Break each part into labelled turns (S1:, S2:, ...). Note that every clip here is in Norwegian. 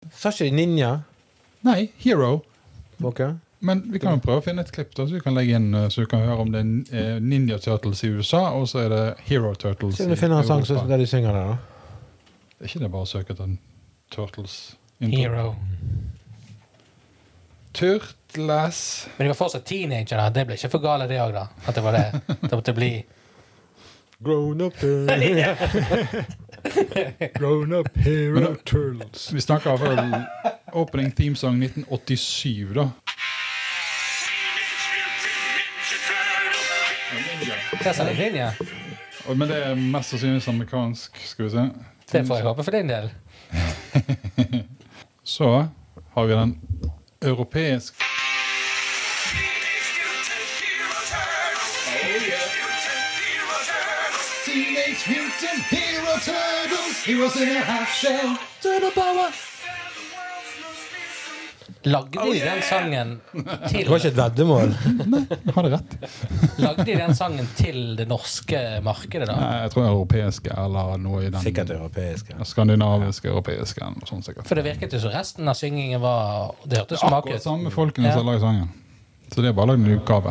S1: Sa ikke de ninja?
S2: Nei, Hero.
S1: Ok.
S2: Men vi kan jo prøve å finne et klipp da, så vi kan legge inn, så vi kan høre om det Ninja Turtles i USA, og så det Hero Turtles i
S1: Se om du finner en sang
S2: Europa.
S1: der de synger det da.
S2: Det ikke det bare å søke etter Turtles.
S3: Hero.
S2: Turtles.
S3: Men de var fortsatt teenager da. Det ble ikke for gale det også da. At det var det. Det måtte bli...
S1: Grown up
S2: Grown up Hero Turtles. Vi snakker av opening theme song 1987 da.
S3: Hva sa de, Ninja?
S2: Men det mest sannsynlig amerikansk, skal vi se.
S3: Det får jeg håpe for din del.
S2: Så har vi den europeisk. Teenage Mutant Hero Turtles, heroes in a half shell, turtle power.
S3: Lagde de den sangen til...
S1: Det var ikke et veddemål.
S2: Har det rett?
S3: Lagde de den sangen til det norske markedet da?
S2: Nei, jeg tror europeiske, eller noe i den...
S1: Sikkert europeiske.
S2: Skandinaviske, europeiske, eller noe sånt sikkert.
S3: For det virket jo så resten av syngingen var... Det hørtes som
S2: Akkurat samme folkene som lager sangen. Så det bare laget en utgave.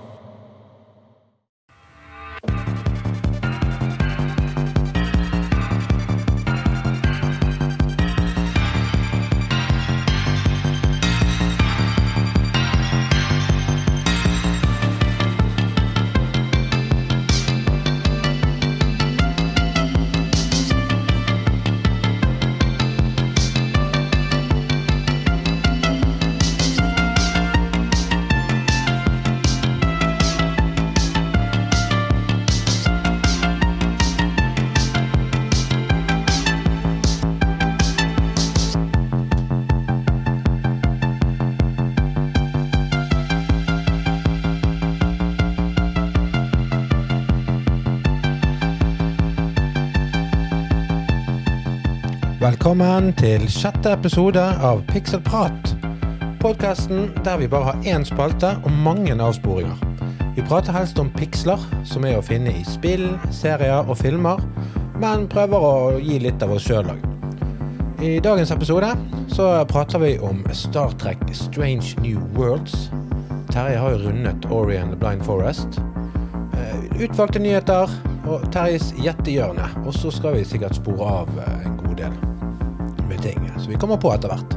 S1: Velkommen til 6. episode av Pixelprat. Podcasten der vi bare har en spalte og mange avsporinger. Vi prater helst om pixler, som å finne i spill, serier og filmer, men prøver å gi litt av oss selv. I dagens episode så prater vi om Star Trek Strange New Worlds. Terje har jo rundet Ori and the Blind Forest. Utvalgte nyheter og Terjes gjettehjørne. Og så skal vi sikkert spore av en god del med ting, så vi kommer på etter hvert.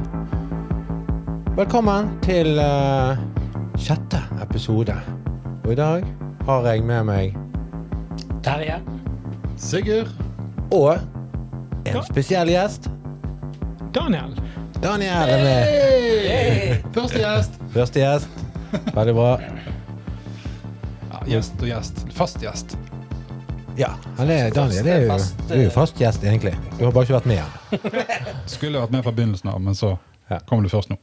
S1: Velkommen til 6. episode. Og i dag har jeg med meg
S3: Terje.
S2: Sigurd.
S1: Og en spesiell gjest.
S4: Daniel.
S1: Daniel er med.
S2: Hey! Første gjest.
S1: Første gjest. Veldig bra.
S2: Ja, gjest og gjest. Fast gjest.
S1: Ja, Daniel er jo, du er jo fast gjest egentlig. Du har bare ikke vært med.
S2: Skulle vært med fra begynnelsen av, men så kommer du først nå.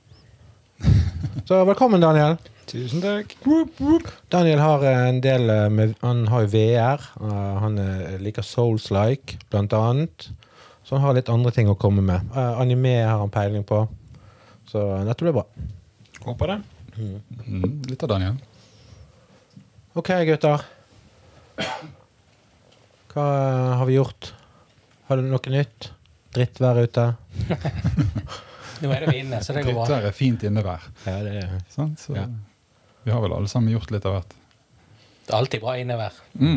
S1: Så velkommen, Daniel.
S4: Tusen takk.
S1: Daniel har en del han har jo VR, han liker Souls-like, blant annet. Så han har litt andre ting å komme med. Anime har han peiling på. Så dette blir bra.
S4: Håper det.
S2: Litt av Daniel.
S1: Ok, gutter. Hva har vi gjort? Har du noe nytt? Drittvær ute?
S3: Nå det vi inne, så det går bra.
S2: Dette fint innevær.
S1: Ja, det er...
S2: Sant? Så
S1: Ja.
S2: vi har vel alle sammen gjort litt av hvert.
S3: Det er alltid bra innevær.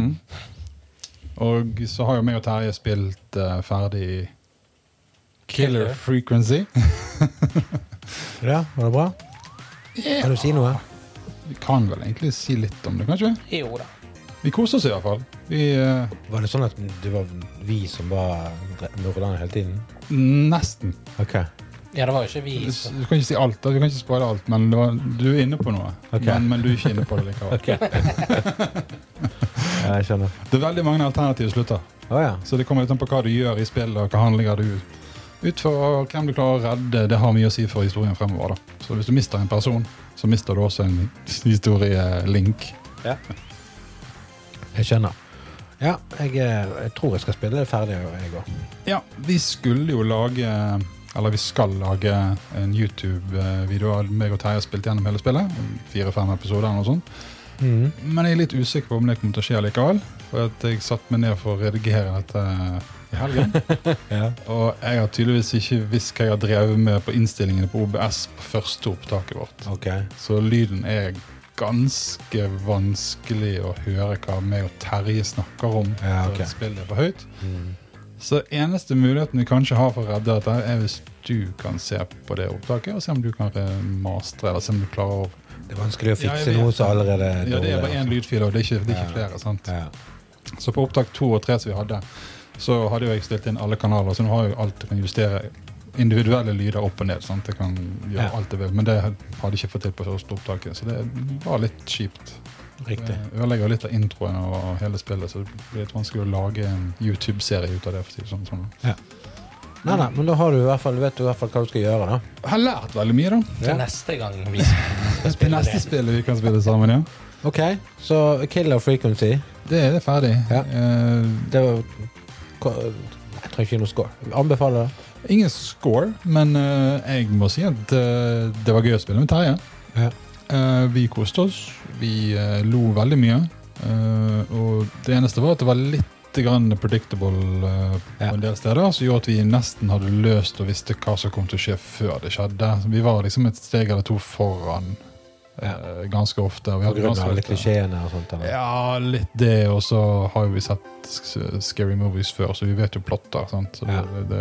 S2: Og så har jo meg og Terje spilt ferdig Killer Frequency.
S1: Ja, var det bra? Kan du si noe?
S2: Vi kan vel egentlig si litt om det, kanskje?
S3: Jo da.
S2: Vi koser oss i hvert fall.
S1: Var det sånn at det var vi som var morderne hele tiden?
S2: Nesten.
S1: Ok.
S3: Ja, det var jo ikke vi.
S2: Du kan ikke si alt, du kan ikke spare alt, men du er inne på noe.
S1: Ok.
S2: Men du er ikke inne på det likevel.
S1: Ok. Ja, jeg skjønner.
S2: Det er veldig mange alternative slutter.
S1: Åja.
S2: Så det kommer litt an på hva du gjør i spillet, og hva handlinger du utfører, og hvem du klarer å redde. Det har mye å si for historien fremover da. Så hvis du mister en person, så mister du også en historielink.
S1: Ja. Jeg skjønner. Ja, jeg tror jeg skal spille det ferdig, jeg også.
S2: Ja, vi skulle jo lage, eller vi skal lage en YouTube-video av meg og Terje har spilt gjennom hele spillet, 4-5 episoder eller noe sånt. Men jeg er litt usikker på om det kommer til å skje likevel, for at jeg satt meg ned for å redigere dette i helgen.
S1: Ja.
S2: Og jeg har tydeligvis ikke visst hva jeg har drevet med på innstillingene på OBS på første opptaket vårt.
S1: Ok.
S2: Så lyden ganske vanskelig å høre hva meg og Terje snakker om.
S1: Ja, ok.
S2: Spillet for høyt. Så eneste muligheten vi kanskje har for å redde dette hvis du kan se på det opptaket, og se om du kan mastre, eller se om du klarer å...
S1: Det er vanskelig å fikse noe som allerede er dårlig.
S2: Ja, det er bare en lydfil, og det er ikke flere, sant?
S1: Ja.
S2: Så på opptak 2 og 3 som vi hadde, så hadde jo jeg stilt inn alle kanaler, så nå har jeg alt du kan justere individuelle lyder opp og ned, sant? Det kan gjøre alt det vil, men det hadde jeg ikke fått til på første opptaket, så det var litt kjipt.
S1: Riktig.
S2: Jeg ødelegger litt av introen og hele spillet, så det blir litt vanskelig å lage en YouTube-serie ut av det, for å si det sånn.
S1: Ja. Nei, men da har du i hvert fall, vet du i hvert fall hva du skal gjøre da.
S2: Jeg har lært veldig mye da.
S3: Til neste gang vi skal
S2: Til
S3: spille
S2: neste
S3: det.
S2: spillet vi kan spille sammen, ja.
S1: Ok, så Killer Frequency.
S2: Det er ferdig.
S1: Ja. Det var... Jeg tror ikke noe score. Anbefaler det.
S2: Ingen score, men jeg må si at det var gøy å spille med Terje.
S1: Ja.
S2: Vi koste oss, vi lo veldig mye, og det eneste var at det var litt grann predictable på en del steder, som gjorde at vi nesten hadde løst og visste hva som kom til å skje før det skjedde. Vi var liksom et steg eller to foran ganske ofte.
S1: På grunn av alle klisjeene og sånt, eller?
S2: Ja, litt det, og så har vi sett scary movies før, så vi vet jo plotter, sant? Så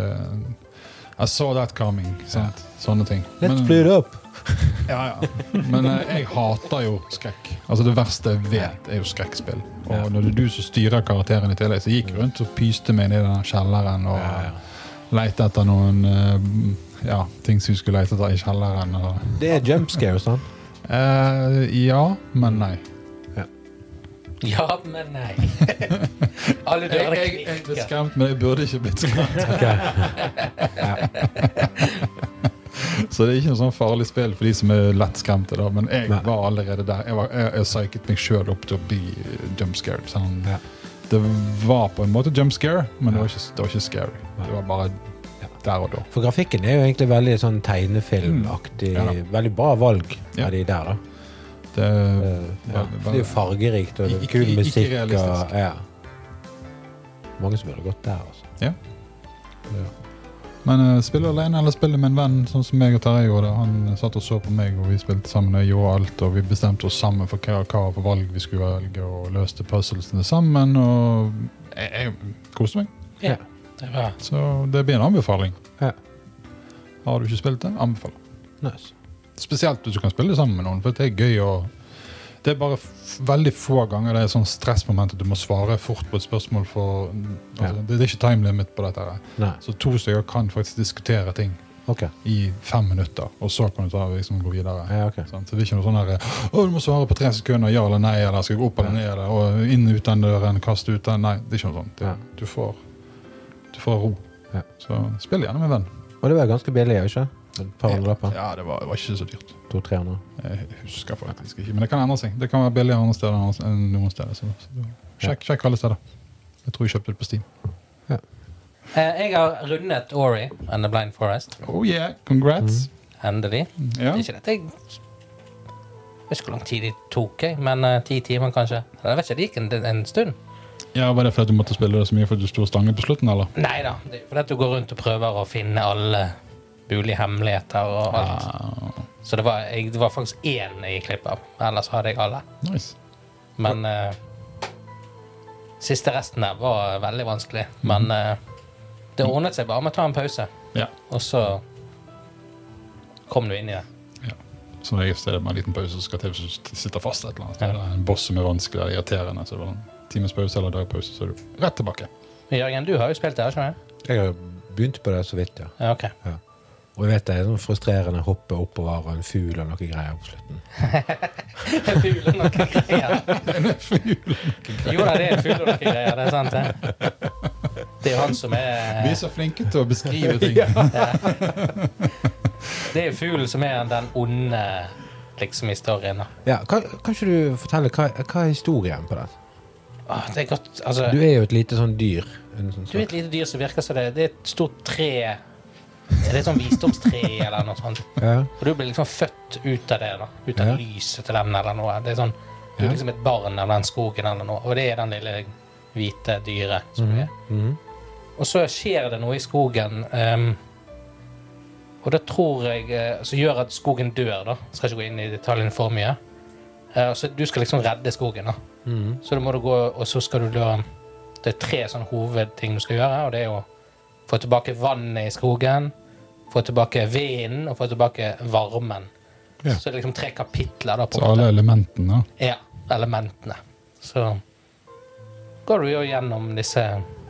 S2: I saw that coming, sant? Sånne ting.
S1: Let's play it up!
S2: Ja. Men jeg hater jo skrekk. Altså det verste jeg vet er jo skrekkspill. Og når det er du som styrer karakteren i tillegg, så gikk jeg rundt og pyste meg ned i den kjelleren og lette etter noen ting som vi skulle lete etter i kjelleren. Og...
S1: Det er jumpscare, sånn?
S2: Ja, men nei.
S3: Ja, men nei. Alle dørene
S2: Jeg ble skremt, men jeg burde ikke blitt skremt. Så det er ikke noe sånn farlig spill for de som er lett skremte da, men jeg var allerede der. Jeg psyket meg selv opp til å bli jumpscared. Sånn. Det var på en måte jumpscare, men det var ikke scary. Det var bare der og da.
S1: For grafikken er jo egentlig veldig sånn tegnefilmaktig, veldig bra valg av de der da. Det er jo fargerikt og kul musikk.
S2: Ikke realistisk.
S1: Mange som ville gått der, altså.
S2: Ja. Men spille alene eller spille med en venn, sånn som meg og Terje gjorde. Han satt og så på meg, og vi spilte sammen og gjorde alt, og vi bestemte oss sammen for hva for valg vi skulle velge, og løste puzzlesene sammen, og jeg koste meg.
S3: Ja, det var.
S2: Så det blir en anbefaling.
S1: Ja.
S2: Har du ikke spilt det? Anbefaler.
S1: Nice.
S2: Spesielt hvis du kan spille det sammen med noen, for det er gøy å... Det er bare veldig få ganger det er sånn stressmoment at du må svare fort på et spørsmål for... Altså, det er ikke time limit på dette her.
S1: Nei.
S2: Så 2 stykker kan faktisk diskutere ting i 5 minutter, og så kan du gå videre.
S1: Ja, ok.
S2: Så det er ikke noe sånn her, du må svare på 3 sekunder, ja eller nei, eller skal jeg gå opp eller ned, eller og inn ut den døren, kaste ut den. Nei, det er ikke noe sånt. Du får ro.
S1: Ja.
S2: Så spill gjerne med venn.
S1: Og det var ganske billig, ikke? Et par hundrelapper.
S2: Ja, det var ikke så dyrt.
S1: 200-300.
S2: Jeg husker faktisk ikke, men det kan endre seg. Det kan være billigere andre steder enn noen steder. Så sjekk alle steder. Jeg tror jeg kjøpte det på Steam.
S1: Ja.
S3: Jeg har rundet Ori and the Blind Forest.
S2: Oh yeah, congrats.
S3: Endelig.
S2: Ja.
S3: Det er ikke dette jeg vet ikke hvor lang tid det tok, men 10 timer kanskje. Jeg vet ikke, det gikk en stund.
S2: Ja, var det fordi du måtte spille det så mye for at du stod stangen på slutten, eller?
S3: Neida, det er fordi at du går rundt og prøver å finne alle mulige hemmeligheter og alt. Så det var faktisk 1 jeg klippet av, ellers hadde jeg alle.
S2: Nice.
S3: Men siste resten der var veldig vanskelig. Men det ordnet seg bare med å ta en pause.
S2: Ja.
S3: Og så kom du inn i det.
S2: Ja. Så når jeg steder med en liten pause, så skal jeg sitte fast et eller annet. Det er en boss som er vanskelig og irriterende, så det var en times pause eller dagpause, så er du rett tilbake.
S3: Jørgen, du har jo spilt det, ikke sant?
S1: Jeg har begynt på det så vidt, ja.
S3: Ja, ok.
S1: Ja. Og jeg vet det er sånn frustrerende å hoppe oppover og en fugl og noe greier på slutten.
S3: En fugl og noe greier. Jo da, det er en fugl og noe greier, det er sant det. Det er jo han som er...
S2: Vi er så flinke til å beskrive ting.
S3: Det er jo fuglen som er den onde, liksom, i storyen.
S1: Ja, kan ikke du fortelle, hva er historien på det?
S3: Det er godt, altså...
S1: Du er jo et lite sånn dyr.
S3: Du er et lite dyr som virker som det. Det er et stort tre... Er det et sånn visdomstre eller noe sånt? Ja. Og du blir liksom født ut av det da. Ut av lyset til den eller noe. Det er sånn, du er liksom et barn av den skogen eller noe. Og det er den lille hvite dyret som du er. Og så skjer det noe i skogen, og det tror jeg så gjør at skogen dør da. Skal ikke gå inn i detaljene for mye. Så du skal liksom redde skogen da. Så da må du gå, og så skal du da, det 3 sånne hovedting du skal gjøre, og det å få tilbake vannet i skogen, få tilbake vinden, og få tilbake varmen. Ja. Så det er liksom 3 kapitler da. På
S2: så alle elementene?
S3: Ja, elementene. Så går du jo gjennom disse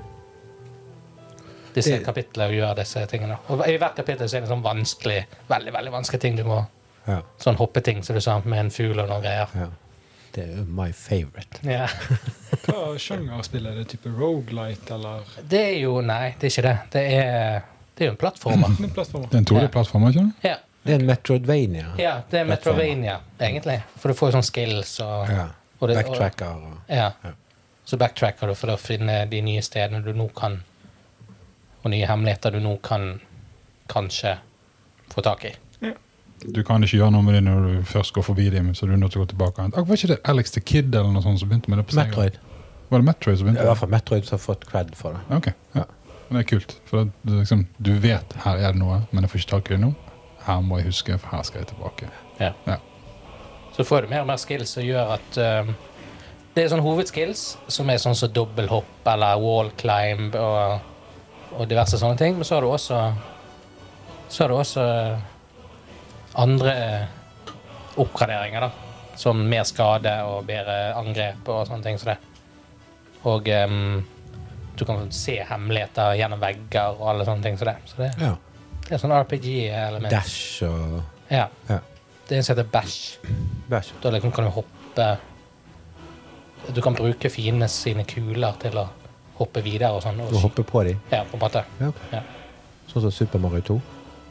S3: kapitler og gjør disse tingene. Og i hvert kapittel så er det sånn vanskelig, veldig, veldig vanskelig ting du må, sånn hoppeting, som du sa, med en fugl og noen greier.
S1: Ja. Det er jo my favorite.
S3: Ja.
S4: Hva sjangerspill er det? Type roguelite, eller?
S3: Det er jo, nei, det er ikke det. Det er jo en plattformer.
S4: Det
S2: er en 2D-plattformer, ikke det?
S3: Ja.
S1: Det er en Metroidvania.
S3: Ja, det er Metroidvania, egentlig. For du får jo sånn skills og... og
S1: backtracker.
S3: Ja. Så backtracker du for å finne de nye stedene du nå kan, og nye hemmeligheter du nå kan kanskje få tak i.
S4: Ja.
S2: Du kan ikke gjøre noe med det når du først går forbi dem, så du er nødt til å gå tilbake. Var ikke det Alex the Kid eller noe sånt som begynte med det på seg?
S1: Metroid.
S2: Var det Metroid som begynte?
S1: I hvert fall Metroid som har fått cred for det.
S2: Ok, ja. Men det er kult. For det, liksom, du vet, her er det noe, men jeg får ikke tak i det nå. Her må jeg huske, for her skal jeg tilbake.
S3: Ja. Så får du mer og mer skills som gjør at det er sånne hovedskills som er sånn som dobbelthopp eller wall climb og diverse sånne ting, men så har du også andre oppgraderinger da, som mer skade og bedre angrep og sånne ting som det. Og du kan se hemmeligheter gjennom vegger og alle sånne ting som det. Så det er sånn RPG-element.
S1: Dash og...
S3: Ja. Det er en som heter bash. Da liksom kan du hoppe... Du kan bruke fiendene sine kuler til å hoppe videre og sånn.
S1: Og hoppe på dem?
S3: Ja, på en måte.
S1: Ja, okay. Sånn som Super Mario 2?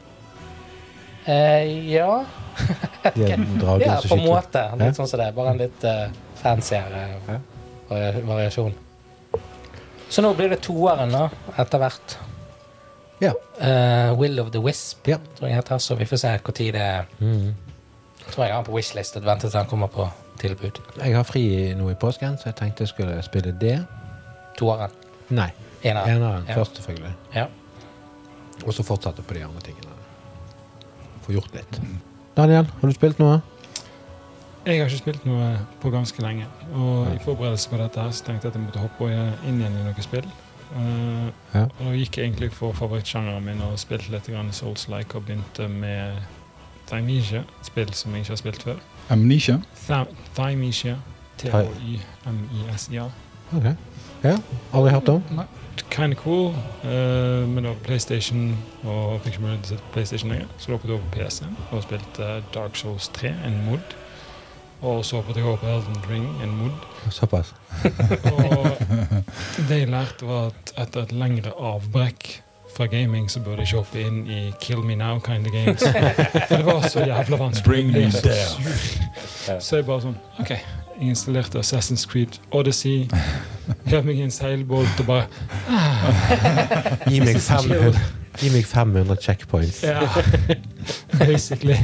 S3: Ja.
S1: Ja,
S3: på en måte. Litt sånn som det. Bare en litt fancyere variasjon. Så nå blir det 2-eren da, etter hvert.
S1: Ja.
S3: Will of the Wisp, tror jeg heter. Så vi får se hvor tid det er. Jeg tror jeg har på wishlist et ventet til han kommer på tilbud. Jeg har fri nå i påsken, så jeg tenkte jeg skulle spille det. 2-eren? Nei. 1-eren først selvfølgelig. Ja. Og så fortsette på de andre tingene. Få gjort litt. Daniel, har du spilt noe?
S4: Jeg har ikke spilt noe på ganske lenge. Og i forberedelse på dette her, så tenkte jeg at jeg måtte hoppe inn igjen i noen spill. Og da gikk jeg egentlig for favorittsjangeren min og spilte litt grann Souls-like og begynte med Thymesia, spill som jeg ikke har spilt før.
S2: Amnesia?
S4: Thymesia. T-H-Y-M-I-S-I-A.
S1: Ok. Ja, aldri hørt om.
S4: Nei. Kind of cool, men det var PlayStation, og fikk ikke mulighet til å sette PlayStation lenger. Så da hoppet jeg over på PC og spilte Dark Souls 3, en mod. Og så hoppet jeg over på Elden Ring, en mod.
S1: Såpass.
S4: Og det jeg lærte var at etter et lengre avbrekk fra gaming, så burde jeg ikke hoppe inn i Kill Me Now kind of games. For det var så jævla vanskelig.
S2: Bring me down.
S4: Så jeg bare sånn, ok, jeg installerte Assassin's Creed Odyssey, hev meg i en seilbåt og bare
S1: Gi meg 500 checkpoints.
S4: Ja, basically.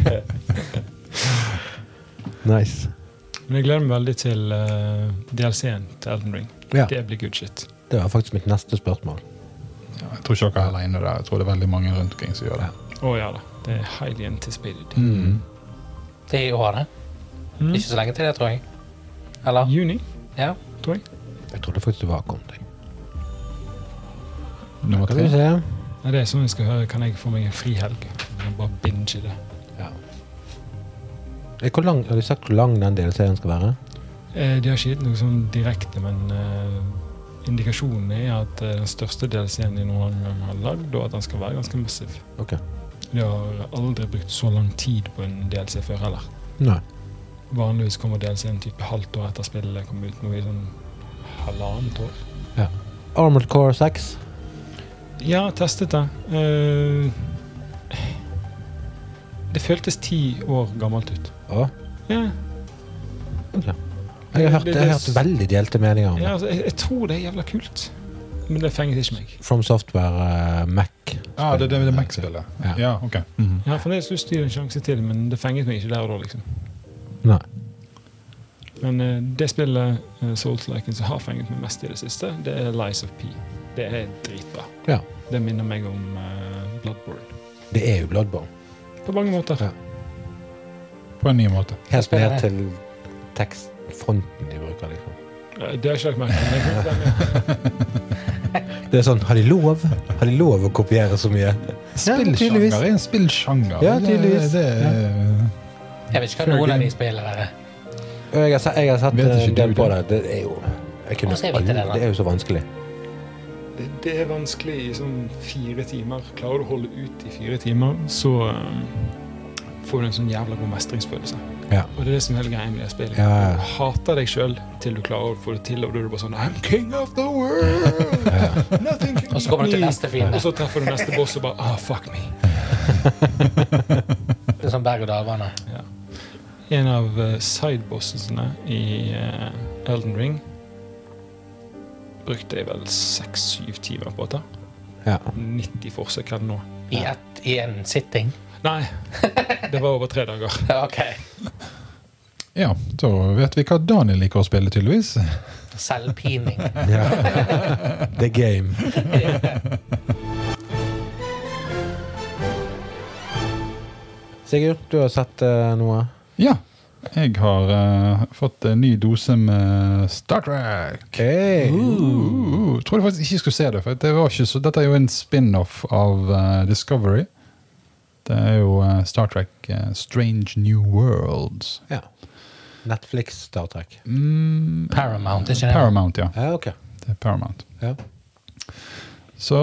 S1: Nice.
S4: Men jeg gleder meg veldig til DLC-en til Elden Ring.
S1: Ja.
S4: Det blir good shit.
S1: Det var faktisk mitt neste spørsmål.
S2: Ja, jeg tror ikke dere er alene der. Jeg tror det er veldig mange rundt omkring som gjør det.
S4: Ja da. Det er highly anticipated.
S3: Det er i år, det. Ikke så lenge til det, tror jeg. Eller?
S4: Juni,
S3: ja.
S4: tror jeg.
S1: Jeg trodde faktisk det var kommet.
S2: Nummer 3.
S4: Ja, det er sånn jeg skal høre. Kan jeg få meg en frihelg? Jeg kan bare binge det.
S1: Ja. Har de sagt hvor lang den DLC-en skal være?
S4: De har ikke gitt noe sånn direkte, men indikasjonen er at den største DLC-en de noen gang har lagd, og at den skal være ganske massiv.
S1: Ok.
S4: De har aldri brukt så lang tid på en DLC før heller.
S1: Nei.
S4: Vanligvis kommer DLC-en type halvt år etter spillet kommer ut, noe i sånn halvannet år.
S1: Ja. Armored Core 6?
S4: Ja, testet det. Det føltes 10 år gammelt ut.
S1: Ja.
S4: Ja.
S1: Ok. Jeg har hørt veldig delte meninger om det.
S4: Ja, altså, jeg tror det er jævla kult. Men det fenget ikke meg.
S1: From Software, Mac.
S2: Ja, det er det Mac-spillet. Ja, ok.
S4: Ja, for det er lyst til å gi en sjanse til, men det fenget meg ikke der og da, liksom.
S1: Nei.
S4: Men det spillet, Souls-liken, som har fenget meg mest i det siste, det er Lies of P. Det dritbra.
S1: Ja.
S4: Det minner meg om Bloodborne.
S1: Det jo Bloodborne.
S4: På mange måter.
S1: Ja.
S2: På en ny måte.
S1: Helt ned til tekstfronten de bruker, liksom.
S4: Det har jeg ikke lagt merke til.
S1: Det sånn, har de lov å kopiere så mye?
S2: Spillsjanger en spillsjanger.
S1: Ja, tydeligvis.
S3: Jeg vet ikke hva noen av de spiller der.
S1: Jeg har sett en del på det. Det jo...
S3: Hvordan skal jeg vite det, da?
S1: Det jo så vanskelig.
S4: Det vanskelig i sånn 4 timer. Klarer du å holde ut i 4 timer, så får du en sånn jævla god mestringsfølelse.
S1: Ja.
S4: Og det det som hele greien med det spillet.
S1: Ja.
S4: Du hater deg selv til du klarer å få det til, og da er du bare sånn I'm king of the world! Nothing can
S3: Og så kommer du til neste fiende.
S4: Og så treffer du neste boss og bare fuck me.
S3: Det sånn berg-og-dal-bane.
S4: Ja. En av sidebossene i Elden Ring brukte jeg vel 6-7 timer på det.
S1: Ja.
S4: 90 forsøk eller noe.
S3: I en sitting?
S4: Nei, det var over 3 dager.
S3: Ok.
S2: Ja, da vet vi hva Daniel liker å spille, tydeligvis.
S3: Selvpining.
S1: Ja. The game. Sigurd, du har sett noe?
S2: Ja, jeg har fått en ny dose med Star Trek.
S1: Hey.
S2: Tror jeg faktisk ikke skulle se det, for det var ikke så, dette jo en spin-off av Discovery. Det jo Star Trek Strange New Worlds.
S1: Ja. Netflix Star Trek.
S3: Paramount, ikke det?
S2: Paramount, ja.
S1: Ja, ok.
S2: Det Paramount.
S1: Ja.
S2: Så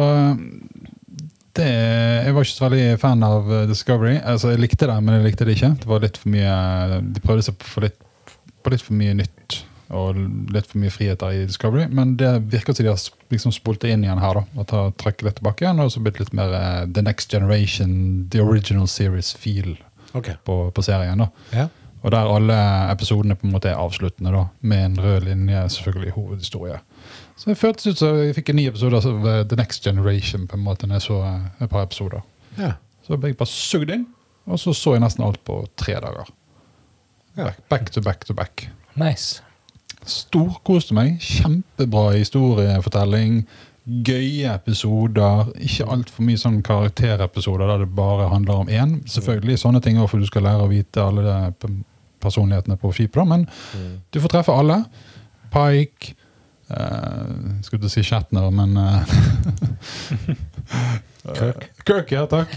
S2: jeg var ikke så veldig fan av Discovery. Altså, jeg likte det, men jeg likte det ikke. Det var litt for mye, de prøvde seg på litt for mye nytt og litt for mye friheter i Discovery, men det virker som de har liksom spolt det inn igjen her da, og trekket litt tilbake igjen, og så blitt litt mer The Next Generation, The Original Series feel på serien da.
S1: Ja.
S2: Og der alle episodene på en måte avsluttende da, med en rød linje, selvfølgelig hovedhistorie. Så det føltes ut som jeg fikk en ny episode av The Next Generation på en måte når jeg så et par episoder.
S1: Ja.
S2: Så ble jeg bare sugd inn, og så jeg nesten alt på 3 dager.
S1: Ja.
S2: Back to back to back.
S3: Nice.
S2: Storkoste meg, kjempebra historiefortelling, gøye episoder, ikke alt for mye sånn karakterepisoder der det bare handler om en. Selvfølgelig sånne ting for du skal lære å vite alle de personlighetene på skipet, men du får treffe alle. Pike, skulle du si Shatner, men Kirk, ja takk.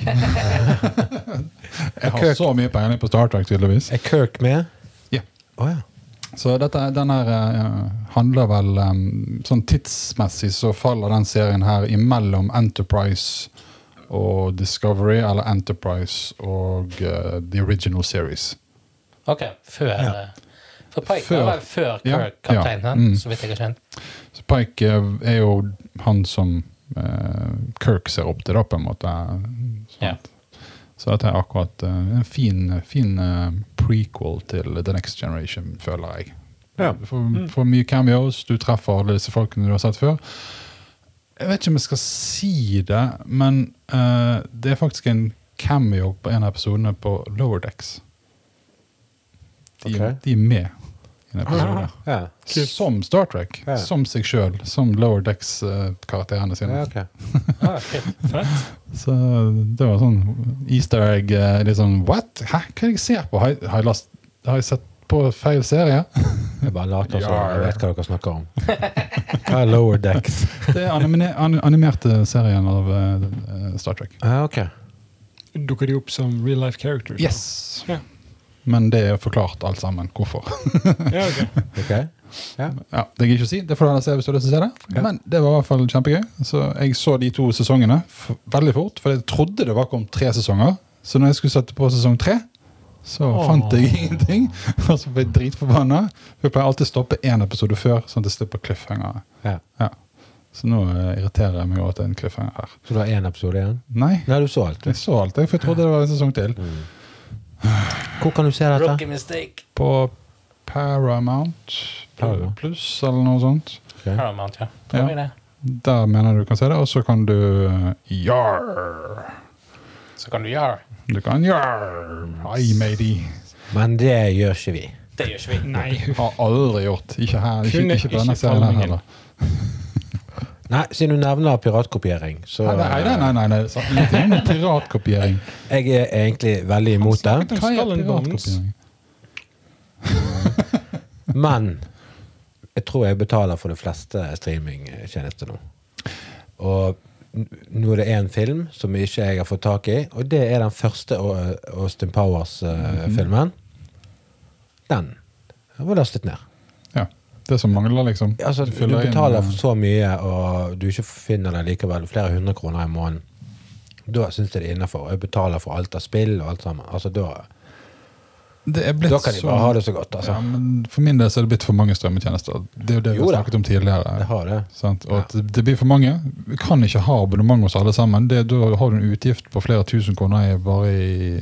S2: Jeg har så mye peiling på Star Trek tydeligvis.
S1: Kirk med?
S2: Ja.
S1: Ja.
S2: Så den her handler vel sånn tidsmessig så faller den serien her imellom Enterprise og Discovery, eller Enterprise og The Original Series.
S3: Ok, før Pike var vel før Kirk kaptein, så vidt jeg har kjent.
S2: Så Pike jo han som Kirk ser opp til da, på en måte.
S3: Ja.
S2: Så dette akkurat en fin prequel til The Next Generation, føler jeg.
S1: Ja.
S2: Du får mye cameos, du treffer alle disse folkene du har sett før. Jeg vet ikke om jeg skal si det, men det faktisk en cameo på en av episodene på Lower Decks. De med i en episode.
S1: Ja.
S2: Som Star Trek, som seg selv, som Lower Decks-karakterene sine.
S1: Ja, ok.
S3: Fett.
S2: Så det var sånn Easter egg, litt sånn, what? Hæ? Hva jeg ser på? Har jeg sett på feil serie?
S1: Jeg bare later så jeg vet hva dere snakker om. Hva Lower Decks?
S2: Det animerte serien av Star Trek.
S1: Ja, ok.
S4: Dukker de opp som real life characters?
S2: Yes.
S4: Ja.
S2: Men det forklart alt sammen. Hvorfor?
S4: Ja, ok.
S1: Ok. Ja.
S2: Ja, det er ikke å si. Det får dere se hvis du har lyst til å se det.
S1: Ja.
S2: Men det var i hvert fall kjempegøy. Så jeg så de 2 sesongene veldig fort, for jeg trodde det var kom 3 sesonger. Så når jeg skulle sette på sesong 3, så fant jeg ingenting. Og så ble jeg dritforbannet. Jeg pleier alltid stoppe en episode før, sånn at jeg slipper cliffhanger.
S1: Ja.
S2: Så nå irriterer jeg meg over at det er en cliffhanger her.
S1: Så du har 1 episode igjen?
S2: Nei,
S1: Du så alt.
S2: jeg så alt. For jeg trodde det var en sesong til.
S1: Hvor kan du se dette?
S3: Rookie mistake.
S2: På Paramount Plus, eller noe sånt.
S1: Okay.
S3: Paramount, ja. Tror jeg det.
S2: Der mener du kan se det, og så kan du
S3: Så kan du gjøre.
S2: Du kan Hei, matey.
S1: Men det gjør ikke vi.
S3: Det gjør ikke vi.
S4: Nei, huff.
S2: Har aldri gjort. Ikke her.
S4: Kunne
S2: Ikke på denne
S4: ikke
S2: serien her
S4: falle meg
S2: heller.
S1: Nei, siden du nevner piratkopiering, så...
S2: Nei. Litt om piratkopiering.
S1: Jeg er egentlig veldig imot det.
S2: Hva er piratkopiering?
S1: Men jeg tror jeg betaler for de fleste streamingtjenester nå. Og nå er det en film som ikke jeg har fått tak i, og det er den første Austin Powers-filmen. Den var lastet ned.
S2: Ja, det som mangler liksom.
S1: Altså, du betaler for så mye, og du ikke finner det likevel flere 100 kroner i måneden. Da synes jeg det er innenfor. Jeg betaler for alt av spill og alt sammen. Altså, da kan de bare ha det så godt. Altså.
S2: Ja, men for min del så er det blitt for mange strømmetjenester. Det er jo det vi har snakket om tidligere.
S1: Det har det.
S2: Sant? Og at det blir for mange. Vi kan ikke ha abonnement hos alle sammen. Da har du en utgift på flere tusen kroner bare i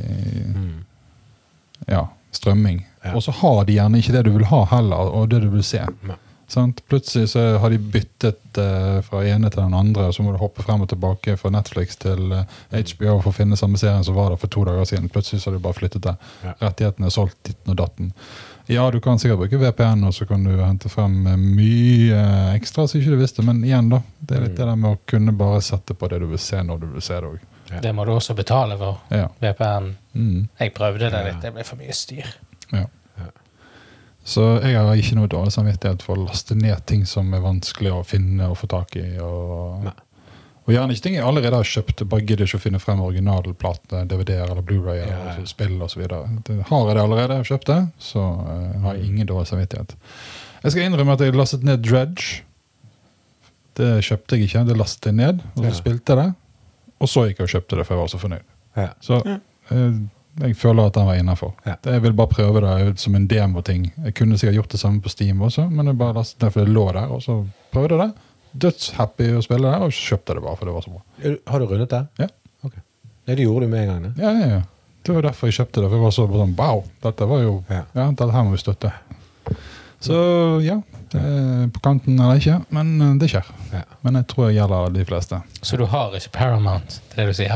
S2: strømming. Ja. Og så har de gjerne ikke det du vil ha heller, og det du vil se. Ja. Sant? Plutselig så har de byttet fra ene til den andre, og så må du hoppe frem og tilbake fra Netflix til HBO for å finne samme serien som var der for 2 dager siden. Plutselig så har du bare flyttet det. Ja. Rettighetene er solgt ditten og datten. Ja, du kan sikkert bruke VPN, og så kan du hente frem mye ekstra, så ikke du visste. Men igjen da, det er litt det der med å kunne bare sette på det du vil se når du vil se det også.
S3: Ja. Det må du også betale for, VPN. Jeg prøvde det litt, det ble for mye styr.
S2: Ja. Så jeg har ikke noe dårlig samvittighet for å laste ned ting som er vanskelig å finne og få tak i. Og gjerne ikke ting jeg allerede har kjøpt, bare gidder ikke å finne frem originalplatene, DVD-er eller Blu-ray eller spill og så videre. Har jeg det allerede kjøpt det, så har jeg ingen dårlig samvittighet. Jeg skal innrømme at jeg lastet ned Dredge. Det kjøpte jeg ikke, det lastet jeg ned, og så spilte jeg det. Og så gikk jeg og kjøpte det, for jeg var så fornøyd. Ja. Så jeg føler at den var innenfor. Ja. Jeg vil bare prøve det som en demo-ting. Jeg kunne sikkert gjort det samme på Steam også, men jeg bare lastet ned for det lå der, og så prøvde jeg det. Dødshappy å spille det, og kjøpte det bare, for det var så bra.
S1: Har du rundet det?
S2: Ja.
S1: Okay. Nei, det gjorde du med en gang, ne?
S2: Ja. Det var derfor jeg kjøpte det, for jeg var så sånn, wow, dette var jo, dette her må vi støtte. Så ja, det er på kanten eller ikke, men det skjer. Ja. Men jeg tror jeg gjelder de fleste.
S3: Så du har ikke Paramount, det er det du sier?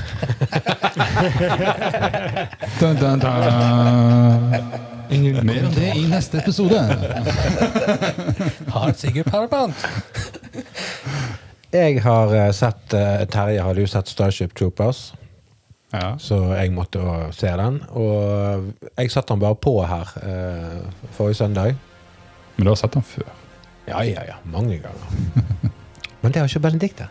S2: Dun, dun, dun. Mer om det i neste episode.
S3: Har du sikkert Paramount?
S1: Jeg har sett, Terje hadde jo sett Starship Troopers. Ja. Så jeg måtte se den. Og jeg satt den bare på her forrige søndag.
S2: Men du har sett den før?
S1: Ja, mange ganger. Men det har ikke Benedikte.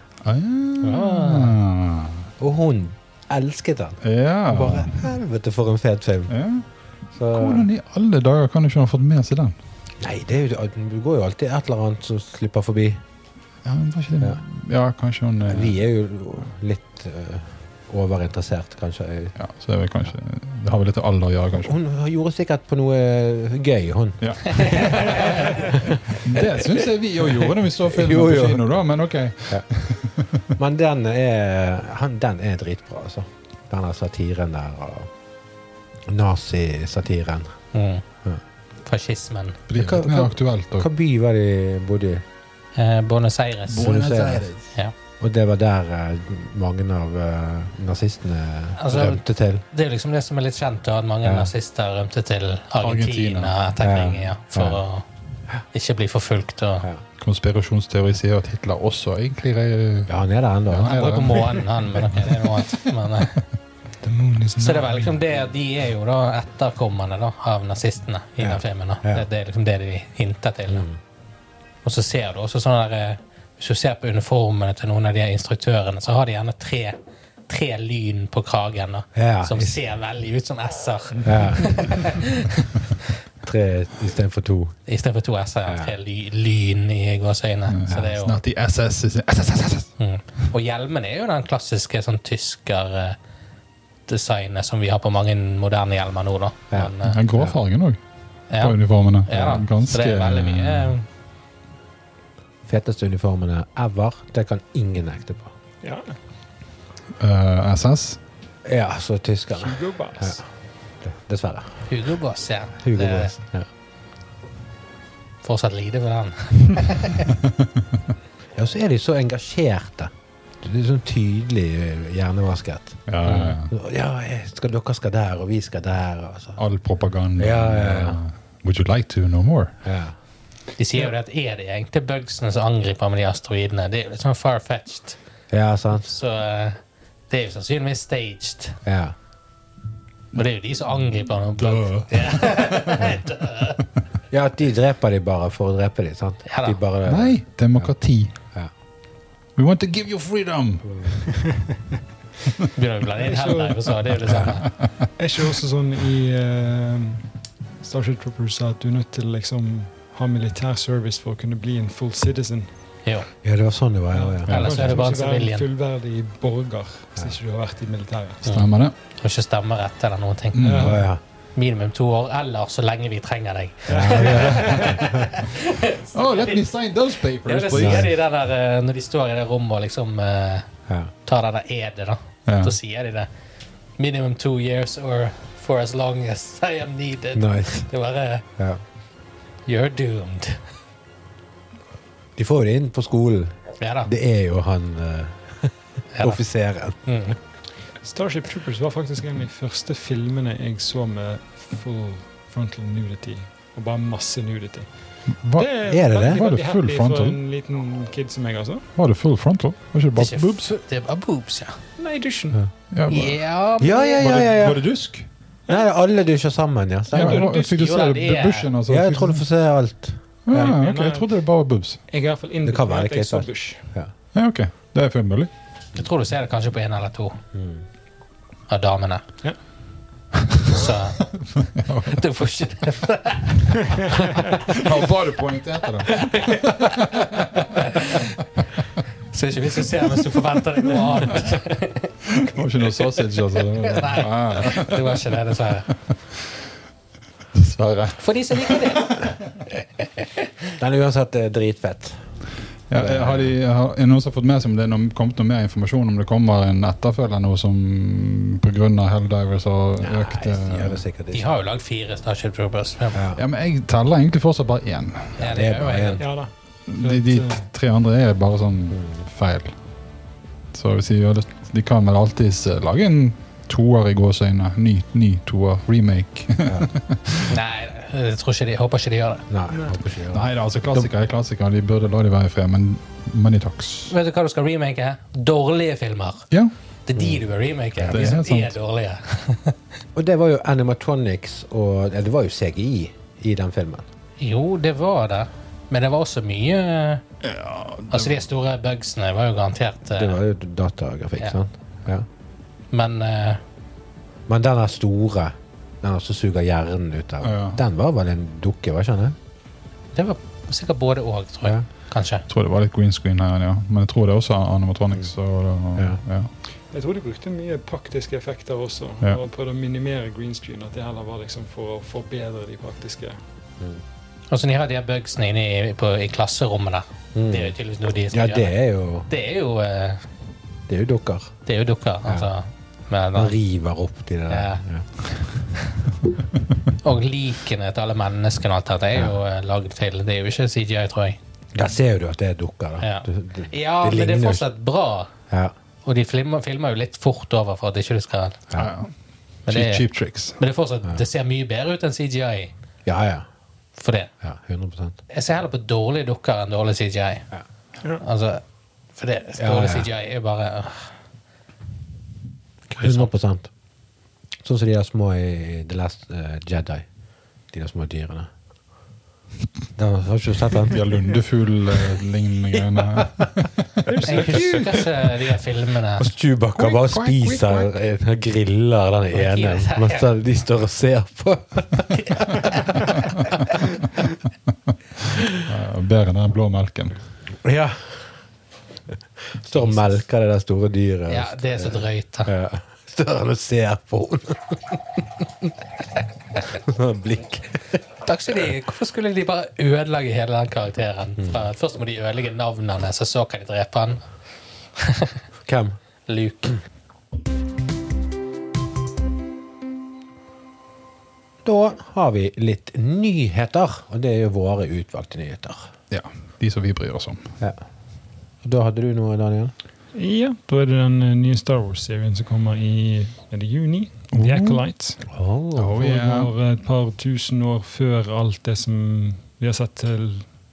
S1: Og hun elsket den. Ja. Bare helvete for en fet film. Ja.
S2: Så, hvordan i alle dager kan du ikke ha fått med seg den?
S1: Nei, det går jo alltid et eller annet som slipper forbi.
S2: Ja, men var ikke det? Ja, kanskje hun...
S1: Vi er jo litt... overinteressert, kanskje.
S2: Ja, så det er vel kanskje... Det har vel litt alder å gjøre, kanskje.
S1: Hun gjorde sikkert på noe gøy, hun. Ja.
S2: Det synes jeg vi også gjorde når vi så filmen på kino, da, men ok. Ja.
S1: Men den er dritbra, altså. Denne satiren der, og nazi-satiren.
S3: Ja. Fascismen.
S2: Det er aktuelt.
S1: Hva by var de bodde i?
S3: Buenos Aires. Ja.
S1: Og det var der mange av nazistene rømte til.
S3: Det er liksom det som er litt kjent, at mange nazister rømte til Argentina etter krigen, for å ikke bli forfulgt.
S2: Konspirasjonsteori sier at Hitler også egentlig...
S1: Ja, han er der enda.
S3: Han går på månen, men ok, det er noe annet. Så det er vel liksom det, de er jo da etterkommende da, av nazistene i den filmen. Det er liksom det de hinter til. Og så ser du også sånn der... Hvis du ser på uniformene til noen av de instruktørene, så har de gjerne tre lyn på kragen, som ser veldig ut som S-er. Ja. 3 i stedet for 2. I stedet for 2 S-er, 3 lyn i gåsøyne. Så det er jo...
S2: Snart i SS.
S3: Og hjelmen er jo den klassiske sånn tysker-designet som vi har på mange moderne hjelmer nå, da.
S2: Den grå fargen også, på uniformene.
S3: Ja, så det er veldig mye...
S1: Feteste uniformene ever, det kan ingen nekte på.
S4: Ja.
S2: SS?
S1: Ja, så tyskerne.
S4: Hugo Boss.
S1: Ja. Dessverre.
S3: Hugo Boss, ja.
S1: Hugo Boss, ja.
S3: Fortsatt lide for den.
S1: Ja, så er de så engasjerte. Det er sånn tydelig hjernevasket.
S2: Ja,
S1: dere skal der, og vi skal der. Altså.
S2: All propaganda.
S1: Ja.
S2: Would you like to know more?
S1: Ja.
S3: De sier jo det at det egentlig bugsene som angriper med de asteroidene? Det jo litt sånn far-fetched.
S1: Ja, sant.
S3: Så det jo sannsynligvis staged.
S1: Ja.
S3: Og det jo de som angriper noen bugs.
S1: Ja, at de dreper de bare for å drepe de, sant?
S3: Ja da.
S1: De bare,
S2: Nei, demokrati.
S1: Ja.
S2: We want to give you freedom.
S3: Begynner å blande inn Helldive, så det jo det samme.
S4: Ikke også sånn i Starship Troopers at du nødt til liksom ha militær service for å kunne bli en full citizen.
S3: Jo.
S1: Ja, det var sånn det var, ja.
S3: Ellers er det bare en
S4: Du kan ikke være
S3: civilian.
S4: en fullverdig borger hvis ikke du har vært i militæret.
S2: Stemmer det?
S3: Og ikke stemmerett eller noen ting.
S2: Mm.
S1: Å, ja.
S3: Minimum 2 år, eller så lenge vi trenger deg.
S2: Oh, let me sign those
S3: Ja,
S2: papers,
S3: det
S2: please.
S3: sier de der, når de står i det rommet og liksom
S1: Ja.
S3: tar det der edet da.
S2: Ja.
S3: Så sier de det. Minimum 2 years or for as long as I am needed.
S1: Nice.
S3: Det var
S1: Ja.
S3: you're doomed.
S1: De får det inn på skolen.
S3: Ja da.
S1: Det er jo han
S3: Ja da.
S1: offiseren.
S3: Mm.
S4: Starship Troopers var faktisk en av de første filmene jeg så med full frontal nudity. Og bare masse nudity.
S2: Var
S1: Er det det?
S4: veldig,
S2: Var det
S4: veldig
S2: full
S4: happy
S2: frontal?
S4: for en liten kid som meg, altså.
S2: det full frontal? Var ikke det
S3: Det er
S2: bare
S3: ikke
S2: boobs?
S3: det er bare boobs, ja.
S4: Nei, dusjen.
S2: Ja, var,
S3: Ja,
S1: Ja, ja, ja, ja, ja.
S2: var det dusk?
S1: Nei, alle dusjer sammen, ja.
S2: Ja,
S1: Stemmer.
S2: fikk du
S3: Jo,
S2: se
S3: det er-
S2: bushen? Altså,
S1: Ja, jeg tror du får se alt.
S2: Ja, ok, jeg trodde det bare var boobs.
S4: Jeg er i hvert fall
S1: Det kan være
S4: at jeg så
S1: klippet.
S4: Bush.
S2: Ja, ok. Det er fullt mulig.
S3: jeg tror du ser det kanskje på en eller to
S1: Mm.
S3: av damene.
S4: Ja.
S3: Så du får ikke det.
S2: Ja, bare poengterte det.
S3: Så ikke hvis du ser mens du forventer deg noe annet.
S2: Det var ikke noe sausage, altså.
S3: Nei.
S2: Ah,
S3: Det var ikke det, dessverre.
S2: dessverre.
S3: For de som liker det.
S1: Den er uansett dritfett.
S2: Ja, er det noen som har fått med seg om det er kommet noe mer informasjon om det kommer en etterfølger noe som på grunn av Helldivers og økt
S1: Nei, gjør det sikkert
S3: De
S1: ikke.
S3: har jo lagd 4 Starship Troopers. Ja,
S1: Ja.
S2: Ja, men jeg teller egentlig fortsatt bare én.
S3: det er jo
S1: bare
S3: en.
S1: en.
S4: Ja da.
S2: De 3 andre er bare sånn feil. Så hvis de kan vel alltid lage en 2-er i gåsøyne. Ny 2-er. Remake.
S3: Nei, jeg tror ikke de, håper ikke de gjør det.
S1: Nei, jeg håper ikke det.
S2: Nei da, altså klassikere er klassikere. De burde la de være i fred, men many talks.
S3: Vet du hva du skal remake? Dårlige filmer.
S2: Ja,
S3: Det er de du vil remake.
S2: Det
S3: De
S2: er
S3: som
S2: helt
S3: er
S2: sant.
S3: dårlige.
S1: Og det var jo animatronics, og det var jo CGI i den filmen.
S3: Jo, det var det. Men det var også mye Altså, de store bugsene var jo garantert
S1: Det var jo datagrafikk,
S3: Ja.
S1: sant? Ja.
S3: Men
S1: Men den er store, den som suger hjernen ut av,
S2: Ja.
S1: den var vel en dukke, var ikke den det?
S3: det var sikkert både og, tror jeg.
S1: Ja.
S3: Kanskje.
S2: jeg tror det var litt green screen her, ja. Men jeg tror det er også animatronics. Og, ja.
S4: Jeg tror de brukte mye praktiske effekter også,
S2: Ja.
S4: og prøvde å minimere green screen, at det heller var liksom for å forbedre de praktiske.
S3: Og så de har de her bugsene inne i klasserommet der.
S1: Mm.
S3: Det er jo tydeligvis noe de som
S1: Ja,
S3: gjør
S1: det er jo,
S3: Det er jo
S1: det er jo dukker.
S3: Det er jo dukker, altså. Men,
S1: Man river opp de der.
S3: Ja. og likene til alle menneskene og alt dette er jo laget til. Det er jo ikke CGI, tror jeg.
S1: Der ser du at det er dukker, da.
S3: Ja,
S1: Det
S3: ja
S1: det
S3: men det er
S1: ligner jo-
S3: fortsatt bra.
S1: Ja.
S3: Og de filmer jo litt fort over for at ikke du skal
S2: Ja.
S3: Men det,
S2: Cheap tricks.
S3: men det er fortsatt Det ser mye bedre ut enn CGI
S1: Ja, ja.
S3: for det.
S1: Ja, 100%.
S3: Jeg ser heller på dårlige dukker enn dårlig CGI.
S4: Ja.
S3: Altså, for det
S1: Ja,
S3: dårlig
S1: ja.
S3: CGI er bare
S1: 100%. Sånn som de der små i The Last Jedi. De der små dyrene. Har ikke du sett den?
S2: De har lundefugl-lignende greiene.
S3: Jeg husker ikke de her filmene.
S1: Og Chewbacca bare spiser, griller den ene, mens de står og ser på.
S2: Bedre enn den blå melken.
S1: Ja. Står og melker det der store dyret.
S3: Ja, det er så drøyt. Da.
S1: Ja. Står han og ser på henne. Sånn blikk.
S3: Takk skal de. Hvorfor skulle de bare ødelegge hele den karakteren? Først må de ødelegge navnene, så kan de drepe han.
S1: Hvem?
S3: Luke.
S1: Da har vi litt nyheter, og det er jo våre utvalgte nyheter.
S2: Ja, de som vi bryr oss om.
S1: Ja. Og da hadde du noe, Daniel?
S4: Ja, da er det den nye Star Wars-serien som kommer i juni. The Acolyte.
S1: Oh.
S2: Oh, yeah.
S4: Foregår et par tusen år før alt det som vi har sett til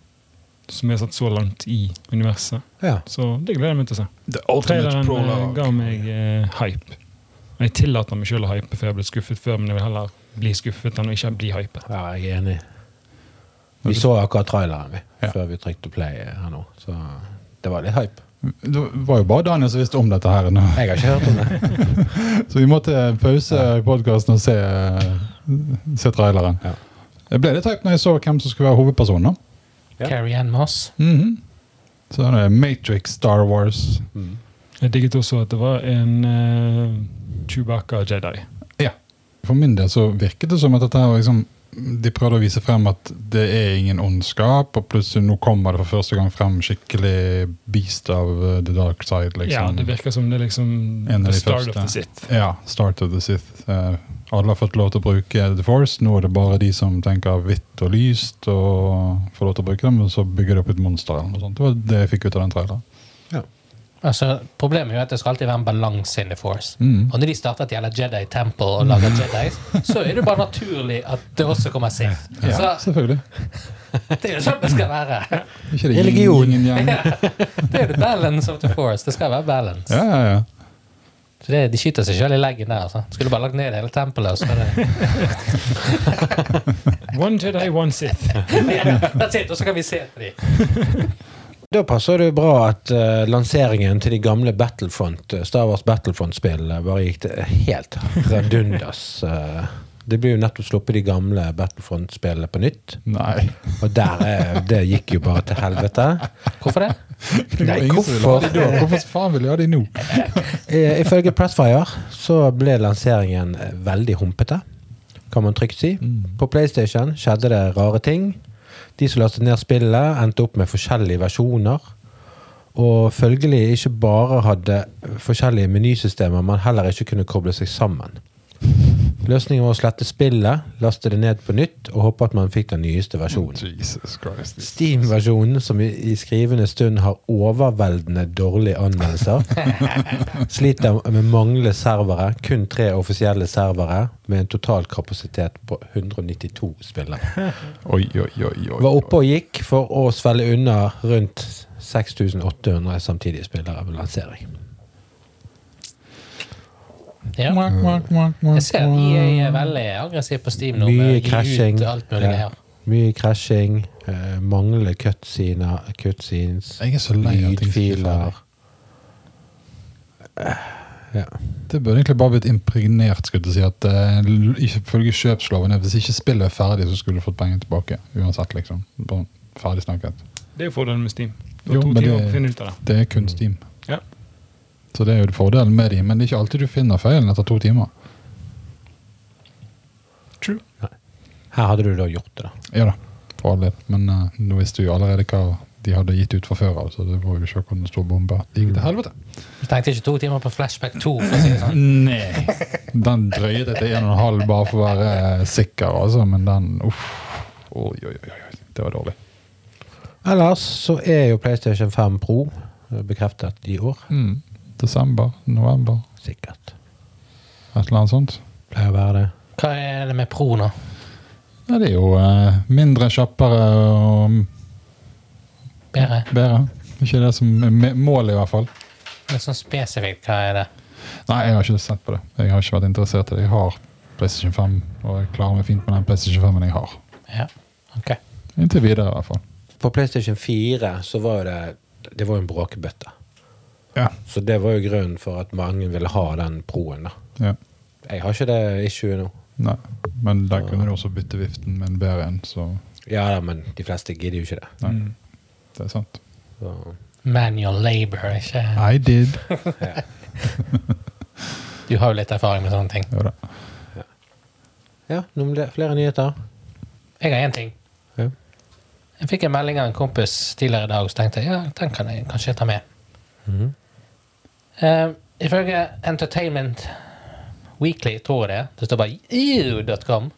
S4: som er satt så langt i universet.
S1: Ja.
S4: Så det gleder jeg meg til å se.
S2: The Ultimate
S4: Traileren
S2: Prologue.
S4: ga meg hype. Jeg tillater meg selv å hype, for jeg har blitt skuffet før, men jeg vil heller bli skuffet enn å ikke bli hypet.
S1: Ja, jeg er enig. Vi så akkurat traileren før vi trykte play her nå, så det var litt hype.
S2: Det var jo bare Daniel som visste om dette her nå.
S1: Jeg har ikke hørt om det.
S2: Så vi måtte pause podcasten og se traileren.
S1: Ja.
S2: Jeg ble litt hype når jeg så hvem som skulle være hovedpersonen.
S1: Ja.
S3: Carrie Ann Moss.
S2: Så er det Matrix, Star Wars.
S4: Jeg digget også at det var en Chewbacca Jedi.
S2: Ja. For min del så virket det som at dette her var liksom, de prøvde å vise frem at det er ingen ondskap, og plutselig nå kommer det for første gang frem skikkelig beast av the dark side. Liksom.
S4: Ja, det virker som det liksom
S2: En av de
S4: start
S2: første.
S4: of the Sith.
S2: Ja, Start of the Sith. Alle har fått lov til å bruke The Force. Nå er det bare de som tenker hvitt og lyst og får lov til å bruke dem, og så bygger de opp et monster eller noe sånt. Det var det jeg fikk ut av den traileren.
S3: Altså, problemet er jo at det skal alltid være en balanse in the Force. Og når de starter et jævla Jedi Temple og lager Jedis, så er det bare naturlig at det også kommer Sith.
S2: Ja,
S3: Så
S2: selvfølgelig.
S3: det er jo sånn det skal være.
S2: Ikke det
S1: Religion.
S2: yin-yang.
S3: Det er the balance of the Force. Det skal være balance.
S2: Ja.
S3: Så de skyter seg selv i leggen der. Altså. Skulle bare lagt ned hele tempelet. Så det...
S4: One Jedi, one Sith.
S3: That's it, og så kan vi se på de.
S1: Da passer det bra at lanseringen til de gamle Star Wars Battlefront-spillene bare gikk det helt redundas. Det blir jo nettopp sluppet de gamle Battlefront-spillene på nytt.
S2: Nei.
S1: Og det gikk jo bare til helvete.
S3: Hvorfor det?
S1: Nei,
S2: hvorfor? Hvorfor faen vil jeg ha de nå?
S1: Ifølge Pressfire så ble lanseringen veldig humpete, kan man trygt si. På PlayStation skjedde det rare ting. De som lastet ned spillet endte opp med forskjellige versjoner, og følgelig ikke bare hadde forskjellige menysystemer, men heller ikke kunne koble seg sammen. Løsningen var å slette spillet, laste det ned på nytt, og håpe at man fikk den nyeste versjonen.
S2: Jesus Christ.
S1: Steam-versjonen, som i skrivende stund har overveldende dårlige anmeldelser, sliter med manglende servere, kun 3 offisielle servere, med en total kapasitet på 192 spillere.
S2: Oi.
S1: Var oppe og gikk for å svelle unna rundt 6800 samtidige spillere ved lansering.
S3: Ja. Jeg ser EA er veldig aggressiv på Steam nå.
S1: Mye
S3: med å gi
S1: crashing.
S3: ut alt mulig her.
S1: Mye crashing, manglende cutscenes,
S2: Jeg er så lei av ting som ikke er
S1: lydfiler. Ja.
S2: Det burde egentlig bare blitt impregnert, skulle jeg si, at ifølge kjøpsloven, hvis ikke spillet er ferdig, så skulle du fått penger tilbake, uansett, liksom. Bare ferdig snakket.
S4: Det er jo fordelen med Steam. Du
S2: Jo,
S4: har 2
S2: men
S4: timer på å finne ut av det.
S2: Det er kun Steam.
S4: Ja.
S2: Så det er jo fordelen med dem, men det er ikke alltid du finner feilen etter 2 timer.
S4: True.
S1: Her hadde du da gjort det da.
S2: Ja da, for all del. Men nå visste du jo allerede hva de hadde gitt ut fra før av, så det var jo ikke akkurat en stor bombe. Det gikk til helvete.
S3: Du tenkte ikke 2 timer på Flashback 2, for å si det sånn.
S2: Nei. Den drøyet jeg til 1,5 bare for å være sikker, altså, men den, oi, det var dårlig.
S1: Ellers så er jo PlayStation 5 Pro bekreftet i år.
S2: Desember, november,
S1: Sikkert.
S2: et eller annet sånt.
S1: Pleier å være det.
S3: Hva er det med Pro nå?
S2: Ja, det er jo mindre, kjappere og
S3: Bedre?
S2: Ikke det som er målet i hvert fall.
S3: Men sånn spesifikt, hva er det?
S2: Nei, jeg har ikke sett på det. Jeg har ikke vært interessert i det. Jeg har PlayStation 5, og jeg klarer meg fint med den PlayStation 5-en jeg har.
S3: Ja, ok.
S2: Inntil videre i hvert fall.
S1: På PlayStation 4 så var det var en bråkebøtte.
S2: Ja.
S1: Så det var jo grunnen for at mange ville ha den Proen da.
S2: Ja.
S1: Jeg har ikke det issue nå.
S2: Nei, men der kunne du også bytte viften med en bedre en, så
S1: Ja da, men de fleste gidder jo ikke det.
S2: nei, det er sant.
S1: Så,
S3: Manual labor, ikke?
S2: I did.
S3: Du har jo litt erfaring med sånne ting.
S2: Jo da.
S1: ja, noen flere nyheter.
S3: Jeg har en ting.
S1: Ja.
S3: Jeg fikk en melding av en kompis tidligere i dag, så tenkte jeg, ja, den kan jeg kanskje ta med. Ifølge Entertainment Weekly, tror jeg det står bare ew.com.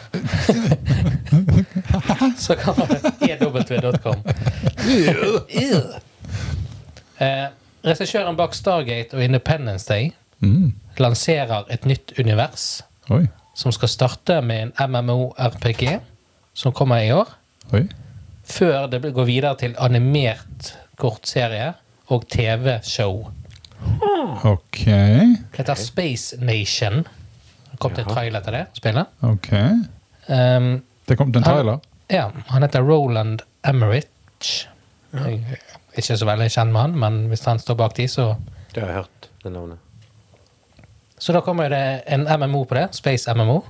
S3: Så kan man ew.com. Regissøren bak Stargate og Independence Day lanserer et nytt univers
S2: Oi.
S3: som skal starte med en MMORPG som kommer i år.
S2: Oi.
S3: før det går videre til animert kortserie og TV-show.
S2: Ok.
S3: Det heter Space Nation. Det kom til en trailer til det, spillet.
S2: Ok. Det kom til en trailer?
S3: Ja, han heter Roland Emmerich. Jeg er ikke så veldig kjent med han, men hvis han står bak de, så...
S1: Det har jeg hørt, det navnet.
S3: Så da kommer det en MMO på det, Space MMO.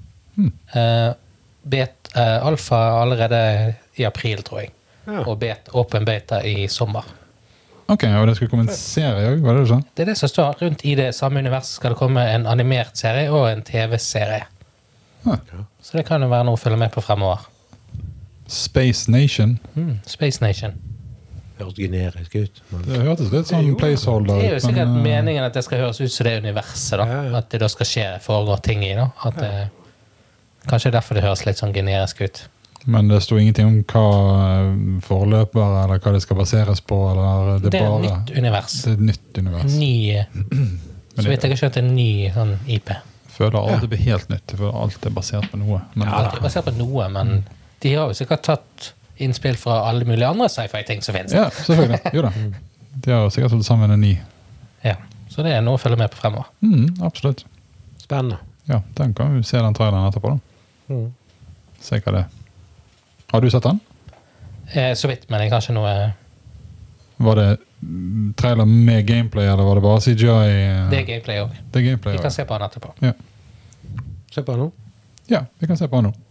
S3: Alfa allerede i april, tror jeg. Ja. Og open beta i sommer.
S2: Ok, og det skal komme en serie, var det sånn?
S3: Det er det som står rundt i det samme universet. Skal det komme en animert serie og en TV-serie.
S2: Ja.
S3: Så det kan jo være noe å følge med på fremover.
S2: Space Nation?
S3: Space Nation.
S1: Det høres generisk ut. Men...
S2: Det hørtes litt sånn placeholder.
S3: Det er jo sikkert meningen at det skal høres ut som det universet, da. Ja. At det da skal foregå ting i, da. At det, kanskje derfor det høres litt sånn generisk ut.
S2: Men det stod ingenting om hva forløper, eller hva det skal baseres på, eller det er bare...
S3: nytt univers.
S2: Det er et nytt univers.
S3: Så vidt jeg har skjønt en ny sånn IP.
S2: Jeg føler alt blir helt nytt. Jeg føler alt er basert på noe. Men
S3: alt er basert på noe, men de har jo sikkert tatt innspill fra alle mulige andre sci-fi-ting som finnes.
S2: Ja, selvfølgelig. Jo da. De har sikkert holdt sammen en ny.
S3: Ja, så det er noe å følge med på fremover.
S2: Absolutt.
S1: Spennende.
S2: Ja, den kan vi se den traileren etterpå da. Se hva det er. Har du sett den?
S3: Så vidt, men jeg har ikke noe...
S2: Var det trailer med gameplay, eller var det bare CGI?
S3: Det er gameplay også.
S2: Det er gameplay
S3: vi kan se på den etterpå.
S2: Ja.
S1: Se på den nå?
S2: Ja, vi kan se på den nå.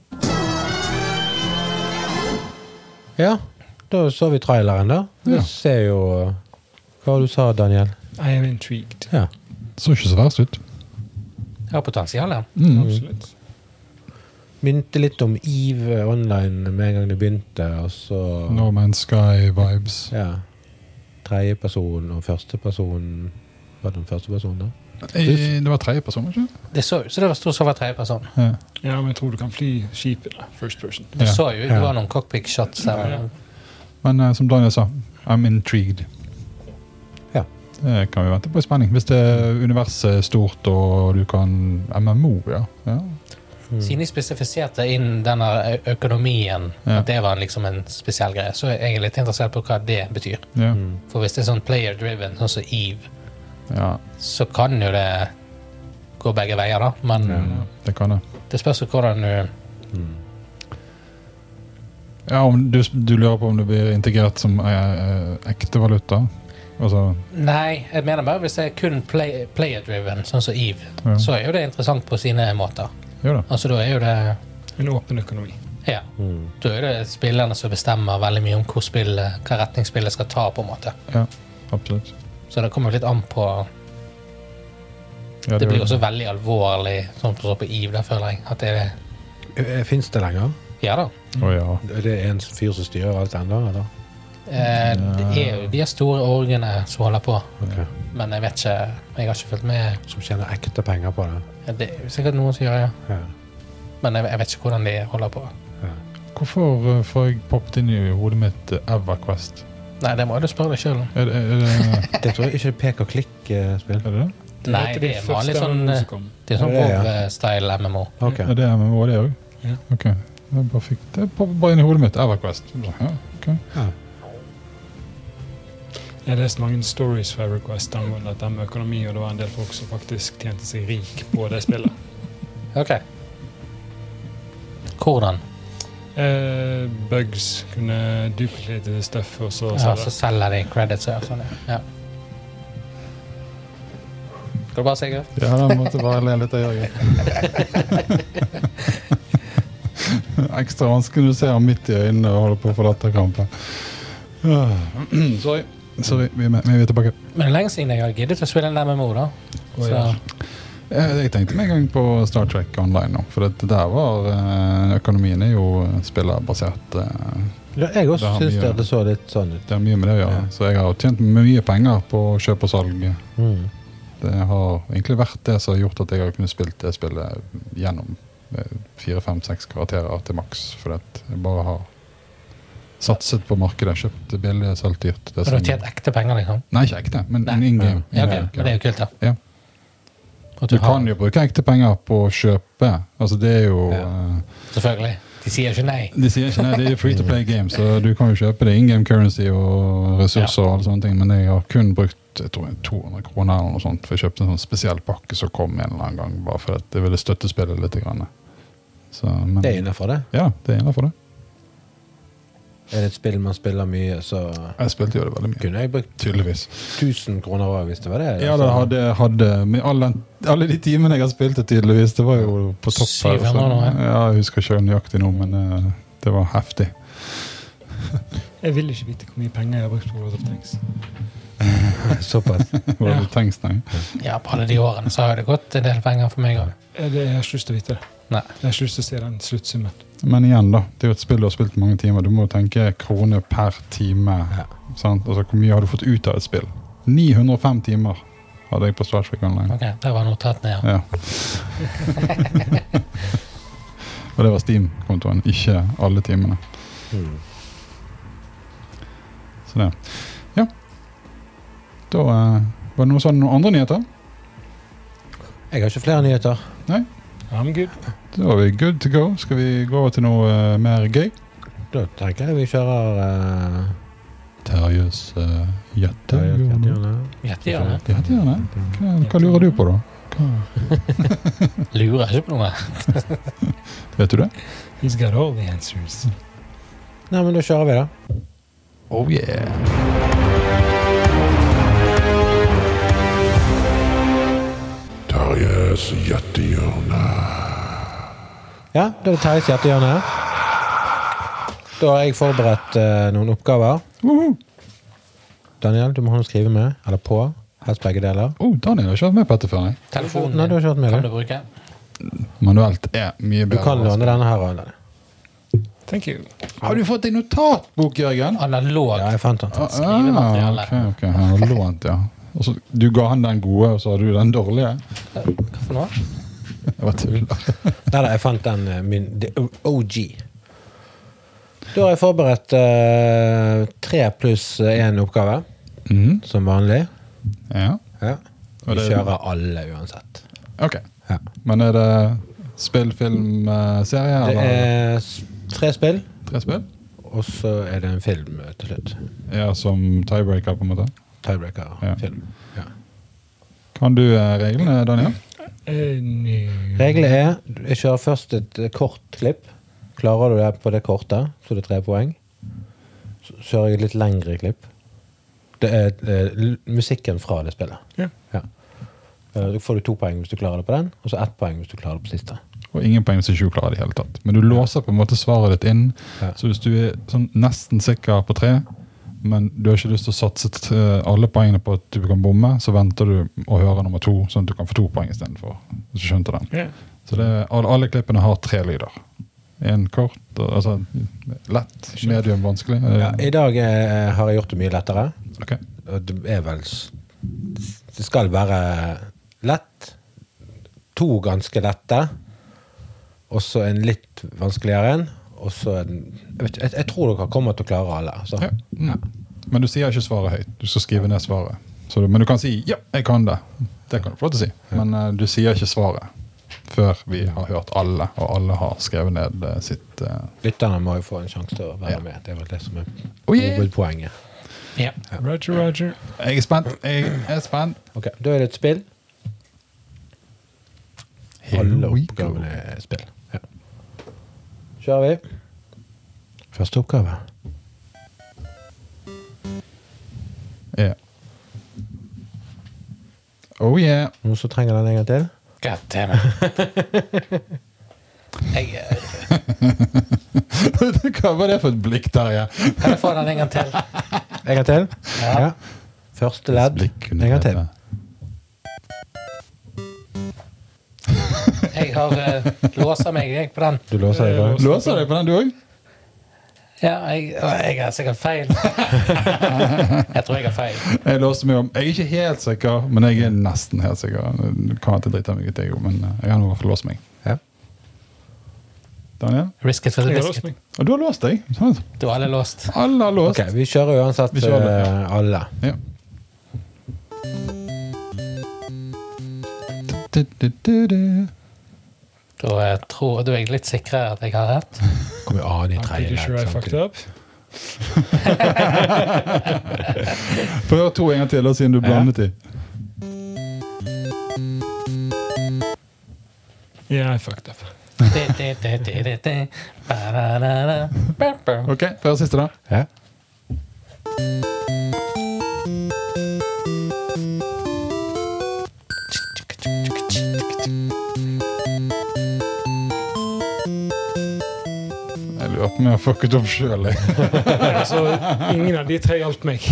S1: Ja, da så vi traileren da. Vi ser jo... Hva du sa, Daniel?
S4: I am intrigued.
S1: Ja.
S2: Så ikke så verst ut.
S3: Det har potensial, ja.
S4: Absolutt.
S1: Minte litt om EVE Online med en gang det begynte, og så...
S2: No Man's Sky vibes.
S1: Ja. Tredje person og første person. Var det den første personen da?
S2: Det var tredje person, ikke?
S3: Det så det var stort som var tredje person.
S2: Ja,
S4: men jeg tror du kan fly skipet da, first person.
S3: Du så jo, det var noen cockpit shots der.
S2: Men som Daniel sa, I'm intrigued.
S1: Ja.
S2: Det kan vi vente på i spenning. Hvis det universet er stort, og du kan MMO, ja.
S3: Siden de spesifiserte inn denne økonomien, at det var liksom en spesiell greie, så er jeg litt interessert på hva det betyr.
S2: Ja.
S3: For hvis det er sånn player-driven, sånn som EVE, så kan jo det gå begge veier da, men
S2: det kan det.
S3: Det spørs jo hvordan du...
S2: Ja, om du lurer på om det blir integrert som ekte valuta? Altså...
S3: Nei, jeg mener bare hvis det er kun player-driven, sånn som EVE, så er jo det interessant på sine måter. Altså da er jo det
S4: en åpen økonomi.
S3: Ja, da er det spillerne som bestemmer veldig mye om hva retning spillet skal ta på en måte.
S2: Ja, absolutt.
S3: Så det kommer litt an på det blir også veldig alvorlig sånn på EVE der, føler jeg at det
S1: finnes det lenger?
S3: Ja da.
S1: Er det en fyr som styrer alt enda, eller?
S3: Det er jo de store orgene som holder på. Men jeg vet ikke, jeg har ikke følt med
S1: som tjener ekte penger på det.
S3: Det er sikkert noen som gjør, men jeg vet ikke hvordan de holder på.
S2: Hvorfor får jeg poppet inn i hodet mitt EverQuest?
S3: Nei, det må du spørre deg selv om.
S1: Det tror jeg ikke pek- og klikk-spill.
S2: Er det det?
S3: Nei, det er vanlig sånn det er sånn WoW-style MMO.
S2: Er det MMO det også?
S4: Ja.
S2: Ok, det poppet bare inn i hodet mitt, EverQuest. Ja, ok.
S4: Jeg har lest mange stories fra EverQuest angående dette med økonomi, og det var en del folk som faktisk tjente seg rik på det spillet.
S3: Ok. Hvordan?
S4: Bugs kunne duplicate stuff, og så
S3: selger de credits og sånn, ja. Skal du bare si, Grøf?
S2: Ja, da måtte bare le litt av Jørgen. Ekstra vanskelig når du ser ham midt i øynene og holder på å få latterkrampe. Sorry, vi er tilbake.
S3: Men lenge siden jeg har giddet å spille en MMO da.
S2: Jeg tenkte meg en gang på Star Trek Online nå, for det der var økonomien er jo spillerbasert.
S1: Jeg også synes det så litt sånn ut.
S2: Det er mye med det å gjøre, så jeg har tjent mye penger på kjøp og salg. Det har egentlig vært det som har gjort at jeg har kunnet spilt det spillet gjennom 4, 5, 6 karakterer til maks, for at jeg bare har satset på markedet, kjøpt billig, selv dyrt.
S3: Har du tjent ekte penger, liksom?
S2: Nei, ikke ekte, men in-game.
S3: Ja, okay. Men det er jo kult, da.
S2: Ja. Du kan jo bruke ekte penger på å kjøpe. Altså, det er jo...
S3: Selvfølgelig. De sier ikke nei.
S2: De sier ikke nei, det er free to play game, så du kan jo kjøpe det in-game currency og ressurser og alle sånne ting, men jeg har kun brukt, jeg tror 200 kroner eller noe sånt, for jeg kjøpte en sånn spesiell pakke som kom en eller annen gang, bare for at jeg ville støtte spillet litt grann. Så, men,
S1: Det er innenfor det?
S2: Ja, det er innenfor det.
S1: Er det et spill man spiller mye, så
S2: Jeg spilte jo det veldig mye.
S1: kunne jeg brukt
S2: Tydeligvis.
S1: 1000 kroner også, hvis det var det.
S2: Ja, det hadde med alle de timene jeg har spilt det tydeligvis, det var jo på topp her.
S3: 700 nå, ja.
S2: Ja, jeg husker ikke nøyaktig nå, men det var heftig.
S4: Jeg vil ikke vite hvor mye penger jeg har brukt på World of Tanks.
S1: Såpass.
S2: Var det tenkt, nei?
S3: Ja, på alle de årene så har det gått en del penger for meg også.
S4: Jeg har ikke lyst til å vite det.
S3: Nei.
S4: Jeg har ikke lyst til å se den sluttsummen.
S2: Men igjen da, det er jo et spill du har spilt mange timer. Du må jo tenke kroner per time.
S1: Ja.
S2: Sant? Altså, hvor mye har du fått ut av et spill? 905 timer hadde jeg på Star Trek Online.
S3: Ok, det var notat ned.
S2: Ja. Og det var Steam-kontoen, ikke alle timene. Så det. Ja. Da var det noen andre nyheter?
S1: Jeg har ikke flere nyheter.
S2: Nei?
S4: I'm good.
S2: Da var vi good to go. Skal vi gå over til noe mer gøy?
S1: Da tenker jeg vi kjører
S2: Terjes Gjettehjørne.
S3: Gjettehjørne.
S2: Hva lurer du på da?
S3: Lurer ikke på noe.
S2: Vet du det?
S4: He's got all the answers.
S1: Nei, men da kjører vi da.
S2: Oh yeah!
S5: Terjes Gjettehjørne.
S1: Ja, da er det Terjes Gjettehjørne. Da har jeg forberedt noen oppgaver. Daniel, du må ha noe å skrive med, eller på. Helst begge deler.
S2: Daniel har ikke vært med på dette før, nei.
S3: Telefonen
S1: Nei, du har ikke vært med
S3: kan
S1: det.
S3: du bruke.
S2: Manuelt er mye
S1: Du
S2: bedre.
S1: kan låne denne her, eller?
S4: Thank you.
S2: Har du fått en notatbok, Jørgen?
S3: Analog.
S1: Ja, jeg fant den.
S3: Skrivemateriale.
S2: Ok, han har lånt, ja. Og så, du ga han den gode, og så har du den dårlige.
S3: Hva for noe?
S2: Jeg var tuller.
S1: Nei, jeg fant den the OG. Da har jeg forberedt 3 pluss 1 oppgave, som vanlig.
S2: Ja.
S1: Ja.
S2: Og
S1: Vi
S2: det-
S1: kjører alle uansett.
S2: Ok.
S1: Ja.
S2: Men er det spill, film, serie?
S1: Det
S2: Eller
S1: er 3 spill,
S2: 3 spill?
S1: og så er det en film til slutt.
S2: Ja, som tiebreaker på en måte.
S1: Tiebreaker
S2: Ja.
S1: film. Ja.
S2: Kan du reglene, Daniel?
S4: No.
S1: Reglene er, jeg kjører først et kort klipp. Klarer du det på det kortet, så det er 3 poeng. Så kjører jeg et litt lengre klipp. Det er musikken fra det spillet.
S4: Ja.
S1: Da får du 2 poeng hvis du klarer det på den, og så 1 poeng hvis du klarer det på siste.
S2: Og ingen poeng hvis du ikke klarer det i hele tatt. Men du låser på en måte svaret ditt inn,
S1: Ja.
S2: så hvis du er sånn nesten sikker på 3, men du har ikke lyst til å satse alle poengene på at du kan bomme, så venter du å høre nummer 2, sånn at du kan få 2 poeng i stedet for, hvis du skjønte den.
S4: Ja.
S2: Så alle klippene har 3 lyder. En kort, altså lett, medium, vanskelig.
S1: Ja, I dag har jeg gjort det mye lettere.
S2: Ok.
S1: Og det er vel det skal være lett, 2 ganske lette, og så en litt vanskeligere en, og så en jeg tror dere kommer til å klare alle. Så.
S2: Ja. Men du sier ikke svaret høyt. Du skal skrive ned svaret. Men du kan si 'ja, jeg kan det'. Det kan du få til å si. Men du sier ikke svaret før vi har hørt alle, og alle har skrevet ned sitt
S1: Lytterne må jo få en sjanse til å være
S2: Ja.
S1: med. Det er vel det som er
S2: yeah.
S1: hovedpoenget.
S3: Ja.
S4: Roger, Roger.
S2: Jeg er spent.
S1: Ok, da er det et spill. Alle oppgavene er spill. Ja. Kjører vi. Første oppgave.
S2: Ja. Oh yeah.
S1: Noen som trenger den en gang til?
S3: God damn it.
S2: Hva var det for et blikk der, ja?
S3: Kan jeg få den en gang til?
S1: En gang til?
S3: Ja.
S1: Første ledd.
S2: Blikk
S1: En gang til.
S3: Jeg har låser meg på den.
S1: Du låser deg på den?
S2: Låser deg på den, du også?
S3: Ja, jeg har sikkert feil. Jeg tror jeg har feil.
S2: Jeg låser meg om. Jeg er ikke helt sikker, men jeg er nesten helt sikker. Du kan ikke drite meg ut, men jeg har nok låst meg.
S1: Ja.
S2: Daniel?
S3: Risk it for the
S4: Jeg har låst
S3: biscuit.
S4: meg.
S2: Og du har låst deg. Sånn.
S3: Du har alle låst.
S2: Alle har låst.
S1: Ok, vi kjører uansett
S2: Vi kjører,
S1: alle.
S2: Ja.
S3: Da er jeg litt sikrere at jeg har rett.
S1: Kommer jo an i
S4: I'm
S1: tredje
S4: pretty sure I
S1: ledd,
S4: fucked
S1: samtidig.
S4: up.
S2: Prøv 2 en gang til, da, siden du blandet i.
S4: Yeah, I fucked up.
S2: Ok, før siste da.
S1: Ja.
S2: Jeg lurer på om jeg har fucket opp selv.
S4: Så ingen av de 3 hjalp meg.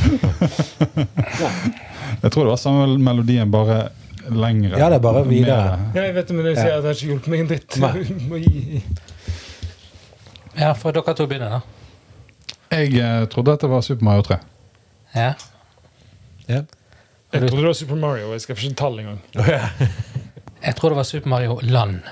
S2: Jeg tror det var samme melodien, bare lengre.
S1: Ja, det er bare videre.
S4: Ja, jeg vet det, men jeg sier at det har ikke hjulpet meg en dritt.
S1: Nei.
S4: Du må gi.
S3: Ja, for dere to begynner da.
S2: Jeg trodde dette var Super Mario 3.
S3: Ja.
S1: Ja.
S4: Jeg trodde det var Super Mario, jeg skal få ikke en tall en gang.
S3: Jeg tror det var Super Mario Land.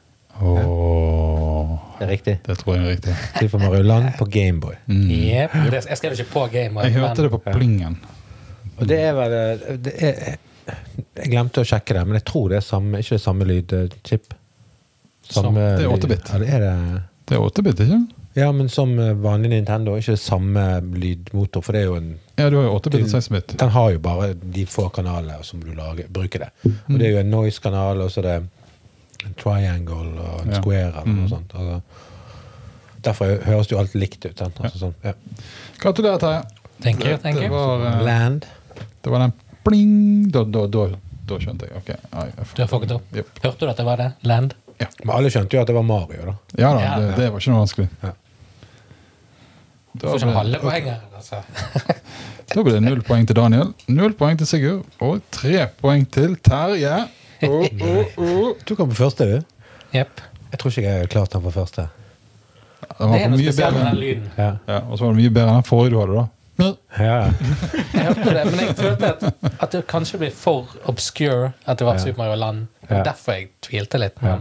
S1: Det er riktig.
S2: Det tror jeg er riktig.
S1: Super Mario Land på Gameboy.
S3: Yep. Jeg skrev ikke på Game.
S2: Jeg hørte det på plingen.
S1: Og det er vel jeg glemte å sjekke det, men jeg tror det er samme, ikke det samme lydchip.
S2: Det er 8-bit.
S1: Ja, det
S2: Det er 8-bit, ikke?
S1: ja, men som vanlig Nintendo, ikke det samme lydmotor, for det er jo en
S2: Ja, du har jo 8-bit og 16-bit.
S1: den har jo bare de få kanalene som du bruker det. Og det er jo en noise-kanal, og så er det en triangle og en square eller noe sånt. Altså, derfor høres det jo alt likt ut. Altså, sånn, ja.
S2: Gratulerer, Terje.
S3: Thank you.
S2: Det var,
S1: Land.
S2: det var den pling. Da skjønte jeg. Ok. Ai,
S3: Du har fucket opp.
S2: Yep.
S3: Hørte du at det var det? Land?
S1: Men alle skjønte jo at det var Mario, da.
S2: Ja da,
S3: Ja.
S2: det var ikke noe vanskelig.
S1: Ja.
S3: Du får ikke halve poenget. Altså.
S2: Da ble det 0 poeng til Daniel, 0 poeng til Sigurd, og 3 poeng til Terje.
S1: Du kom på første, du.
S3: Yep.
S1: Jeg tror ikke jeg har klart den på første.
S2: Den var
S3: Det er
S2: for
S3: noe
S2: mye
S3: spesielt med
S2: bedre.
S3: den lyden.
S1: Ja.
S2: Ja, og så var det mye bedre enn den forrige du hadde da.
S1: Ja.
S3: Jeg hørte det, men jeg følte at det kanskje ble for obscure at det var
S1: Ja.
S3: Super Mario Land.
S1: Ja.
S3: Derfor jeg tvilte litt.
S1: Ja.
S3: Men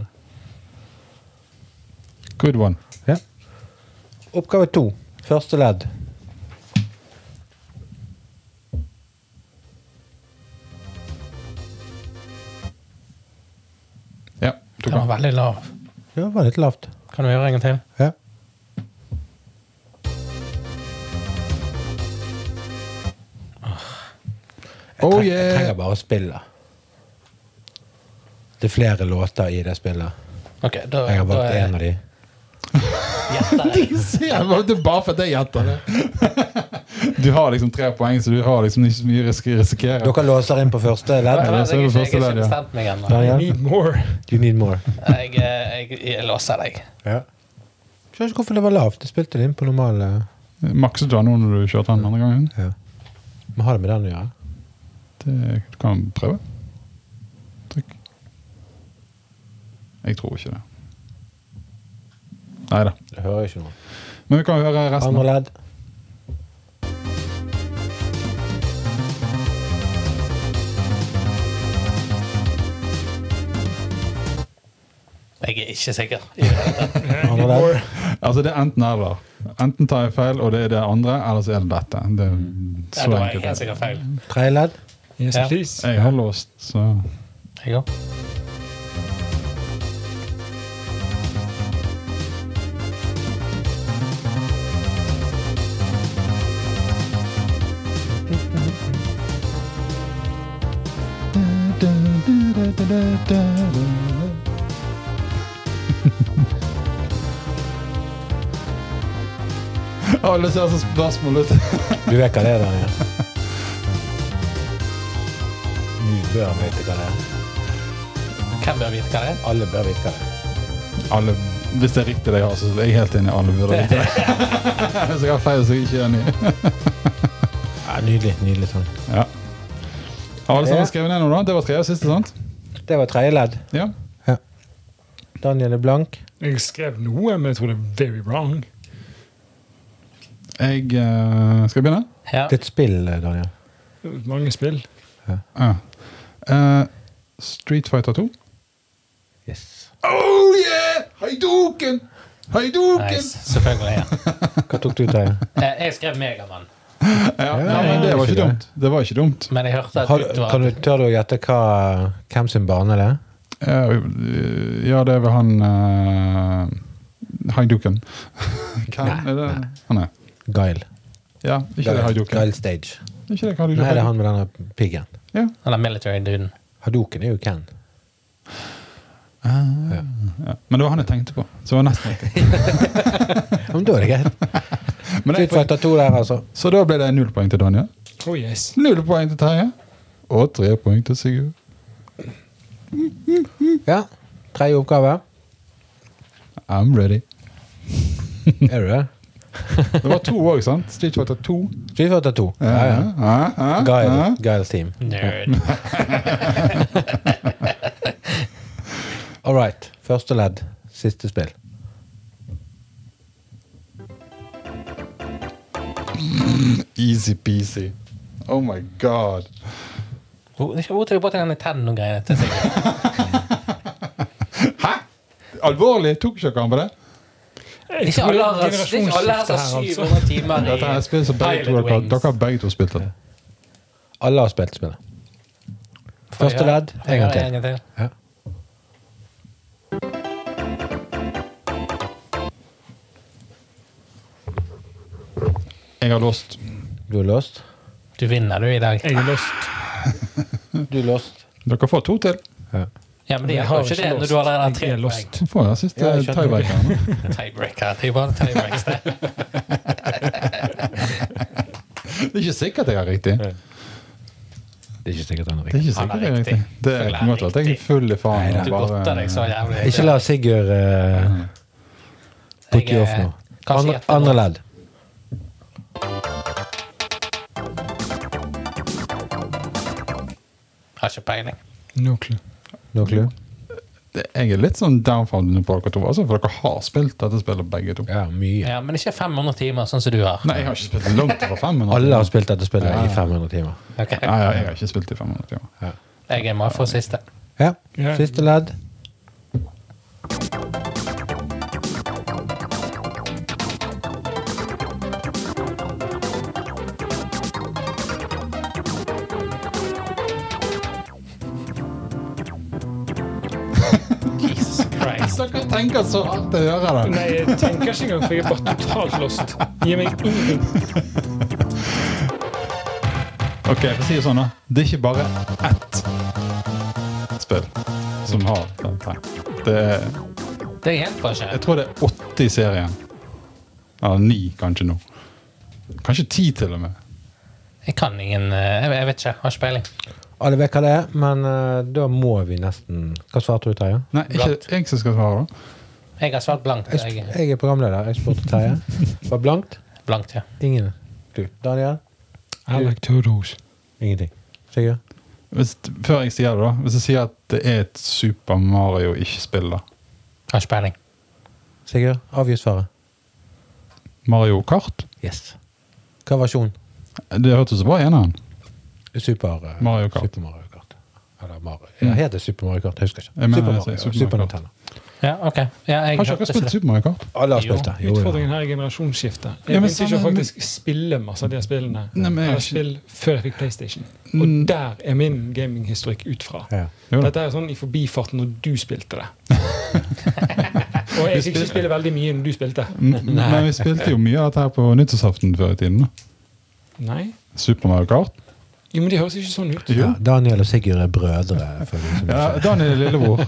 S2: Good one.
S1: Ja. Oppgave 2. Første ledd.
S2: Ja,
S3: den var veldig lav.
S1: Ja, det var litt lavt.
S3: Kan du gjøre en gang til?
S1: Ja.
S2: Oh
S1: Jeg
S2: yeah!
S1: trenger bare spillet. Det er flere låter i det spillet.
S3: Ok, da,
S1: Jeg har
S3: da
S1: valgt en av de.
S3: gjetter jeg.
S2: Det er bare for at jeg gjetter det. Du har liksom 3 poeng, så du har liksom ikke så mye risikere.
S1: Dere låser inn på første ledd.
S2: Ja, så er det første
S3: Jeg har
S2: ledd,
S3: ikke
S2: ja.
S3: bestemt meg ennå.
S1: Ja, ja.
S4: I need more.
S1: You need more.
S3: Jeg låser deg.
S1: Ja. Skjønner ikke hvorfor det var lavt. Jeg spilte det inn på normal.
S2: Makset du nå når du kjørte den andre gangen?
S1: Ja. Men har det med den å gjøre?
S2: Du kan prøve. Trykk. Jeg tror ikke det. Neida.
S1: Jeg hører ikke noe.
S2: Men vi kan høre resten.
S1: Andre ledd.
S3: Jeg er ikke sikker.
S1: Andre ledd.
S2: Altså det er enten eller. Enten tar jeg feil, og det er det andre, eller så er det dette. Det er
S3: Ja,
S2: så
S3: da er jeg
S2: enkelt.
S3: helt sikkert feil.
S1: Tredje ledd.
S4: Yes,
S3: Ja.
S4: please.
S2: Jeg har låst, så...
S3: Jeg òg.
S2: Alle ser så spørsmål ut.
S1: Du vet hva det er, Daniel? Du bør vite hva det er.
S3: Hvem bør vite hva det er?
S1: Alle bør vite hva det er.
S2: Alle, hvis det er riktig det jeg har, så er jeg helt enig. Alle burde vite det. Hvis jeg har feil, så er jeg ikke enig.
S1: Ja, nydelig, nydelig sang.
S2: Ja. Har alle sammen skrevet ned nå da? Det var tredje og siste, sant?
S1: Det var tredje ledd.
S2: Ja.
S1: Daniel er blank.
S4: Jeg skrev noe, men jeg tror det er very wrong.
S2: Jeg skal jeg begynne?
S3: Ja.
S1: Det er et spill, Daniel.
S4: Mange spill.
S2: Ja. Street Fighter 2.
S1: Yes.
S2: Oh yeah! Haiduken! Haiduken!
S3: Nice. Selvfølgelig, ja.
S1: Hva tok du til?
S3: Jeg skrev Megaman,
S2: Ja, men det var ikke dumt. Det var ikke dumt.
S3: men jeg hørte at
S1: Kan du tør du å gjette hvem sin bane det er?
S2: Ja, det er vel han Hadouken. Hvem er det? Nei.
S1: Guile.
S2: Ja, ikke det Hadouken.
S1: Guile Stage.
S2: Ikke det Hadouken.
S1: Nei, det er han med denne piggen.
S2: Ja.
S3: Eller military-duden.
S1: Hadouken er jo Ken.
S2: Ja. Men det var han jeg tenkte på. Så det var nesten riktig.
S1: Men da er det greit. Street Fighter 2 der, altså.
S2: Så da ble det 0 poeng til Daniel.
S4: Oh yes.
S2: 0 poeng til Terje. Og 3 poeng til Sigurd.
S1: Ja. 3 oppgave.
S2: I'm ready.
S1: Er du det?
S2: Det var 2 også, sant? Street Fighter 2.
S1: Street Fighter 2. Ja. Guile's team.
S3: Nerd.
S1: All right. Første ledd. Siste spill.
S2: Easy peasy. Oh my god.
S3: Hvor tar du på til denne Nintendo-greiene til Sigurd?
S2: Hæ? Alvorlig? Tok ikke han på det?
S3: Ikke alle har 700 timer i
S2: Dette er spill som dere har begge to spilt det.
S1: Alle har spilt spillet. Første ledd. En gang til. Ja.
S2: Jeg har låst.
S1: Du har låst.
S3: Du vinner du i dag.
S4: Jeg er lost.
S1: Du er låst.
S2: Dere får 2 til.
S3: Ja, men det er jo ikke det når du allerede har 3
S4: Jeg er
S3: poeng.
S4: lost.
S2: Så får jeg siste tiebreaker.
S3: Tiebreaker. Det er jo bare tiebreaks, det.
S2: Det er ikke sikkert jeg har riktig.
S1: Det er ikke sikkert han er
S2: Det er
S1: riktig.
S2: ikke sikkert jeg har riktig. Det er på en måte at jeg er full i faen.
S3: Du godter deg så jævlig.
S1: Ikke la Sigurd put you off nå. Andre ledd.
S3: Har ikke peiling.
S4: No clue.
S1: No clue?
S2: Jeg er litt sånn downfounded på dere to, altså, for dere har spilt dette spillet begge to.
S1: Ja, mye.
S3: Ja, men ikke 500 timer, sånn som du har.
S2: Nei, jeg har ikke spilt langt over 500
S1: Alle har spilt dette spillet i 500 timer.
S3: Ok.
S2: Nei, jeg har ikke spilt i 500 timer.
S3: Jeg er med for siste.
S1: Ja, siste ledd.
S3: Jesus Christ.
S2: Dere tenker så hardt å høre det.
S4: Nei, jeg tenker ikke engang, for jeg er bare totalt lost. Gi meg ingenting.
S2: Ok, jeg får si det sånn da. Det er ikke bare ett spill som har dette. Det er,
S3: Det hjelper ikke.
S2: jeg tror det er 80 i serien. Ja, 9 kanskje nå. Kanskje 10 til og med.
S3: Jeg kan ingen Jeg vet ikke. Har ikke peiling.
S1: Alle vet hva det er, men da må vi nesten... Hva svarte du, Terje?
S2: Nei, ikke jeg som skal svare da.
S3: Jeg har svart blankt.
S1: Jeg er programleder. Jeg spurte Terje. Var blankt?
S3: Blankt, ja.
S1: Ingen. Du. Daniel?
S4: I like turtles.
S1: Ingenting. Sigurd?
S2: Før jeg sier det da, hvis jeg sier at det er et Super Mario ikke-spill da.
S3: Har ikke peiling.
S1: Sigurd? Avgi svaret.
S2: Mario Kart?
S1: Yes. Hva versjon?
S2: Det hørtes bra igjen han.
S1: Super
S2: Mario Kart.
S1: Super Mario Kart. Eller Mario. Ja, heter Super Mario Kart, jeg husker ikke.
S2: Jeg mener,
S1: Super
S2: jeg
S1: Mario,
S2: sier Super
S1: Super
S2: Mario Kart.
S1: Nintendo.
S3: Ja, ok. Ja, jeg
S2: Har ikke dere spilt Super Mario Kart?
S1: Alle har
S3: Jo.
S1: spilt det. Jo, jo.
S4: Utfordringen her er generasjonsskifte.
S2: Ja,
S4: Jeg
S2: men
S4: begynte ikke å
S2: sånn-
S4: faktisk spille masse av de her spillene.
S2: Nei, men
S4: Jeg har
S2: jeg-
S4: spill før jeg fikk PlayStation. Og der er min gaminghistorikk ut fra.
S1: Ja.
S2: Jo da.
S4: Dette er sånn i forbifarten når du spilte det. Og jeg fikk ikke spille veldig mye når du spilte.
S2: Men vi spilte jo mye av dette her på nyttårsaften før i tiden da.
S4: Nei.
S2: Super Mario Kart.
S4: Jo, men det høres ikke sånn ut.
S1: Ja, Daniel og Sigurd er brødre. For de som
S2: Ja,
S1: ikke-
S2: Daniel er lillebror.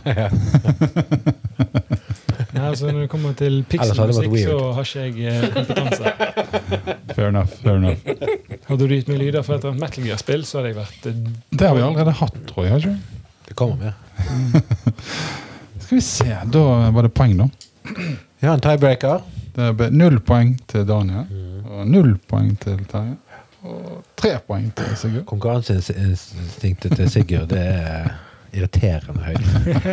S4: Nei, altså Når det kommer til
S1: Ellers hadde det vært
S4: pixelmusikk, så
S1: weird.
S4: har ikke jeg kompetanse.
S2: Fair enough, fair enough.
S4: Hadde du gitt meg lyder fra et Metal Gear-spill, så hadde jeg vært
S2: Det har vi allerede hatt, tror jeg, har ikke?
S1: Det kommer mer.
S2: Skal vi se, da var det poeng da.
S1: Vi har en tiebreaker.
S2: Det ble 0 poeng til Daniel, og 0 poeng til Terje, og 3 poeng til Sigurd.
S1: Konkurranseinstinktet til Sigurd, det er irriterende høyt.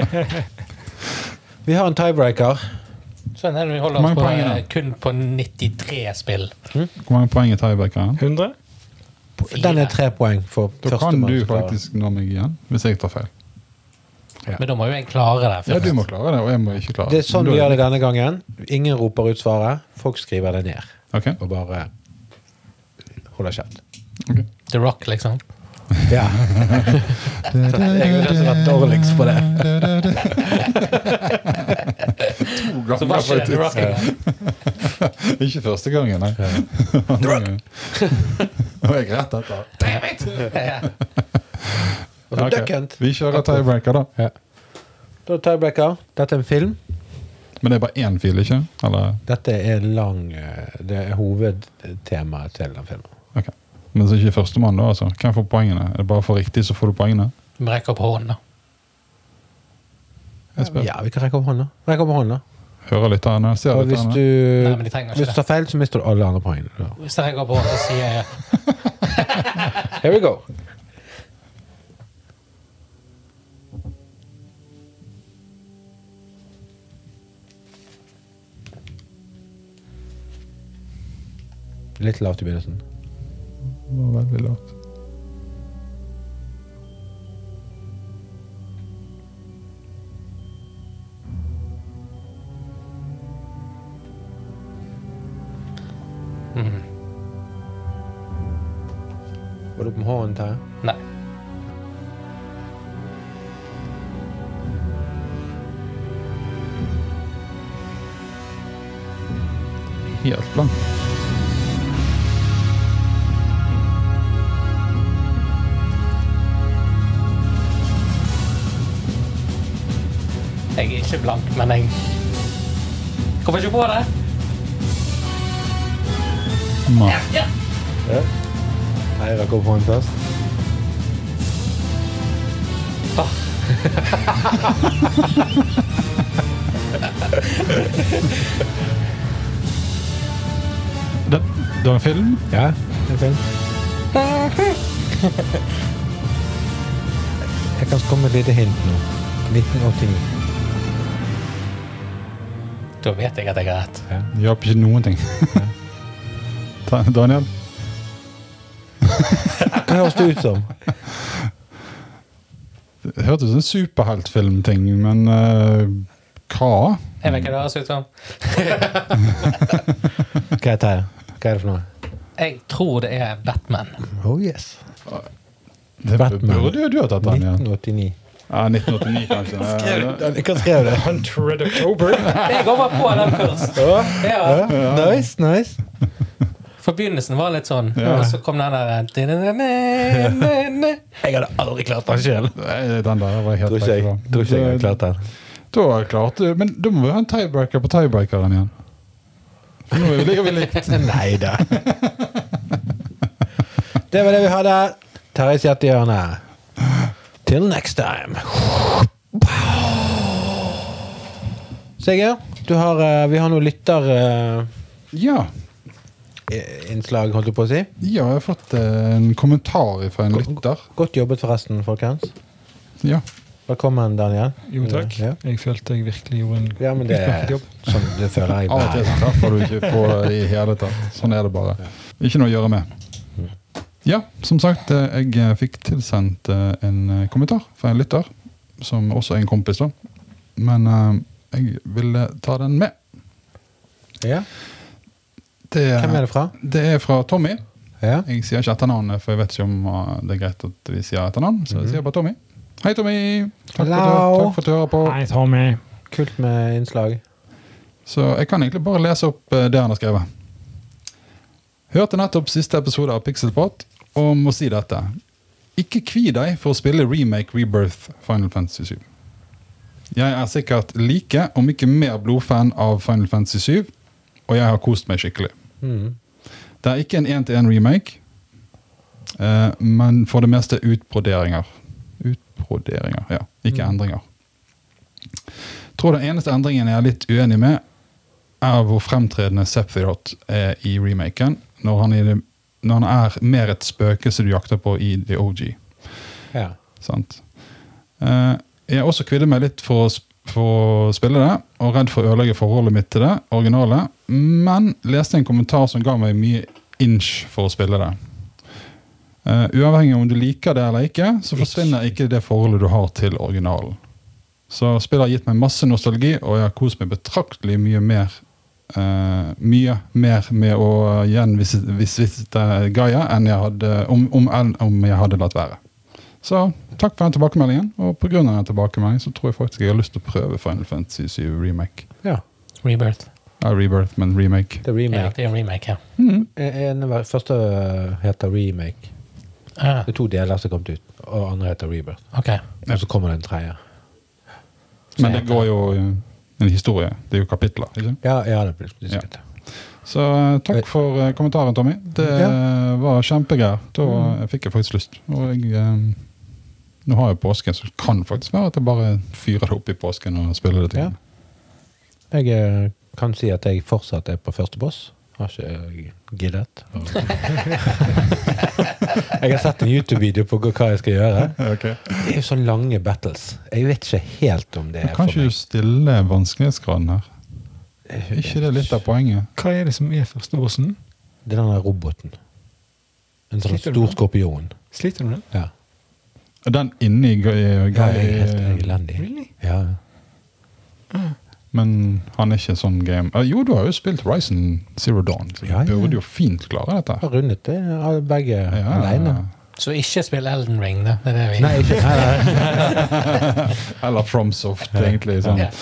S1: Vi har en tiebreaker.
S3: Sånn er det vi holder
S2: Hvor
S3: oss
S2: mange
S3: på
S2: poeng er det?
S3: kun på 93 spill.
S2: Hvor mange poeng er tiebreakeren?
S4: 100.
S1: Den er 3 poeng for
S2: Da
S1: første
S2: kan
S1: mann
S2: du
S1: som klarer.
S2: faktisk nå meg igjen, hvis jeg tar feil.
S3: Men da må jo jeg klare det.
S2: Ja, du må klare det, og jeg må ikke klare
S1: Det er sånn
S2: Da
S1: vi gjør det denne gangen. Ingen roper ut svaret. Folk skriver det ned.
S2: Ok,
S1: Og bare holder kjeft.
S2: ok.
S3: The Rock, liksom.
S1: Ja. Jeg er jo den som har vært dårligst på det.
S2: 2
S3: Så var ikke det The Rock engang.
S2: Ikke første gangen, nei. Andre gangen. Og jeg rett etter.
S3: Damn it! Ja.
S1: Og så Duck Hunt.
S2: Vi kjører tiebreaker da.
S1: Ja. Da er tiebreaker. Dette er en film.
S2: Men det er bare én fil, ikke? Eller?
S1: Dette er det er hovedtemaet til den filmen.
S2: Ok. Men så er ikke første mann da, altså. Hvem får poengene? Er det bare for riktig, så får du poengene?
S3: Rekke opp hånden da.
S1: Ja, vi kan rekke opp hånden. Rekk opp hånden.
S2: Hører litt av henne, ser
S1: Og
S2: litt
S1: hvis
S2: av
S1: du,
S2: henne.
S3: Nei, men de trenger ikke
S1: hvis du tar feil, så mister du alle andre poengene. Ja.
S3: Hvis jeg rekker opp hånden, så sier jeg
S1: Here we go. Litt lavt i begynnelsen.
S2: Det var veldig lavt.
S1: Var du på med hånden til?
S3: Nei.
S2: Helt blank.
S3: Jeg er ikke blank, men jeg kommer ikke på det.
S2: Nei.
S3: Ja.
S1: Ja. Nei, jeg rakk opp hånden først.
S2: Det er en film?
S1: Ja, det er fint. Jeg kan komme med et lite hint nå. 1989.
S3: Da vet jeg at jeg har rett.
S1: Ja.
S2: Det hjelper ikke noen ting. Daniel?
S1: Hva høres det ut som?
S2: Det hørtes ut som en superheltfilm-ting, men hva?
S3: Jeg vet ikke hva det høres ut som.
S1: Hva er det? Hva er det for noe?
S3: Jeg tror det er Batman.
S1: Oh yes.
S2: Det
S1: Batman.
S2: burde du ha tatt, Daniel.
S1: 1989.
S2: Ja, 1989 kanskje.
S1: Hva skrev det?
S4: Hunter Red October.
S3: Jeg går bare på den først. Ja.
S1: Nice, nice.
S3: For begynnelsen var litt sånn,
S2: Ja.
S3: og så kom den der
S1: Jeg hadde aldri klart den selv.
S2: Nei, den der var helt
S1: Tror ikke jeg hadde klart den.
S2: Da har jeg klart det, men da må vi ha en tiebreaker på tiebreakeren igjen. For nå ligger vi likt.
S1: Neida. Det var det vi hadde. Terjes hjertehjørne. Till next time. Sigurd, vi har noe
S2: Ja.
S1: innslag, holdt du på å si.
S2: Ja, jeg har fått en kommentar fra en lytter.
S1: Godt jobbet forresten, folkens.
S2: Ja.
S1: Velkommen, Daniel.
S4: Jo, takk.
S1: Ja,
S4: Jeg følte jeg virkelig gjorde en
S1: ja men det er
S4: jobb.
S1: sånn det føler jeg.
S2: Av og til så treffer du ikke på i hele tatt. Sånn er det bare. Ikke noe å gjøre med. Ja, som sagt, jeg fikk tilsendt en kommentar fra en lytter, som også er en kompis da. Men jeg ville ta den med.
S1: Ja. Hvem er det fra?
S2: Det er fra Tommy.
S1: Ja.
S2: Jeg sier ikke etternavnet, for jeg vet ikke om det er greit at vi sier etternavn, så jeg sier bare Tommy. Hei, Tommy! Takk for at du hører på.
S4: Hei, Tommy.
S1: Kult med innslag.
S2: Så jeg kan egentlig bare lese opp det han har skrevet. Hørte nettopp siste episode av Pixelpot, og må si dette. Ikke kvi deg for å spille Remake Rebirth Final Fantasy 7. Jeg er sikkert like, om ikke mer blodfan av Final Fantasy 7, og jeg har kost meg skikkelig. Det er ikke en 1-til-1 remake, men for det meste utbroderinger. Ja, ikke endringer. Tror den eneste endringen jeg er litt uenig med, er hvor fremtredende Sephiroth er i remaken, når han er mer et spøkelse du jakter på i The OG.
S1: Ja.
S2: Sant? Jeg også kvidde meg litt for å spille det, og redd for å ødelegge forholdet mitt til det, originale, men leste en kommentar som ga meg mye inch for å spille det. Uavhengig om du liker det eller ikke, så forsvinner ikke det forholdet du har til originalen. Så spillet har gitt meg masse nostalgi, og jeg har kost meg betraktelig mye mer med å gjenvisite Gaia enn jeg hadde, om jeg hadde latt være. Så takk for den tilbakemeldingen, og på grunn av den tilbakemeldingen så tror jeg faktisk jeg har lyst til å prøve Final Fantasy 7 Remake.
S1: Ja.
S3: Rebirth.
S2: Ja, Rebirth, men remake.
S1: Det er
S3: Ja,
S1: remake.
S3: det er en remake, ja.
S1: Første heter remake.
S3: Ah,
S1: Det er 2 deler som er kommet ut, og andre heter Rebirth.
S3: ok.
S1: Og så kommer det en 3.
S2: Men det går jo en historie. Det er jo kapitler, ikke?
S1: Ja, det blir diskutert.
S2: Så takk for kommentaren, Tommy. Det var kjempegreier. Da fikk jeg faktisk lyst. Og jeg, nå har jeg påsken, så det kan faktisk være at jeg bare fyrer det opp i påsken og spiller det til.
S1: Ja. Jeg kan si at jeg fortsatt er på første boss. Har ikke giddet. Jeg har sett en YouTube-video på hva jeg skal gjøre.
S2: Okay.
S1: Det er jo så lange battles. Jeg vet ikke helt om det er
S2: Kan
S1: for
S2: ikke du
S1: meg.
S2: stille vanskelighetsgraden her? Er ikke det litt av poenget?
S4: Hva er det som er første bossen?
S1: Det er denne roboten. En sånn
S4: Sliter du
S1: stor
S4: med?
S1: skorpion.
S4: Sliter du med det?
S1: Ja.
S2: Er den inne i
S1: Ja, jeg er helt elendig.
S4: Really?
S1: Ja.
S2: Men han er ikke en sånn game. Jo, du har jo spilt Horizon Zero Dawn, så
S1: Ja,
S2: du
S1: ja.
S2: burde jo fint klare dette.
S1: Jeg har rundet det begge alene.
S3: Så ikke spill Elden Ring, da. Det er det vi...
S1: Nei, ikke. Nei.
S2: Eller FromSoft, egentlig. Sånn.
S3: Ja.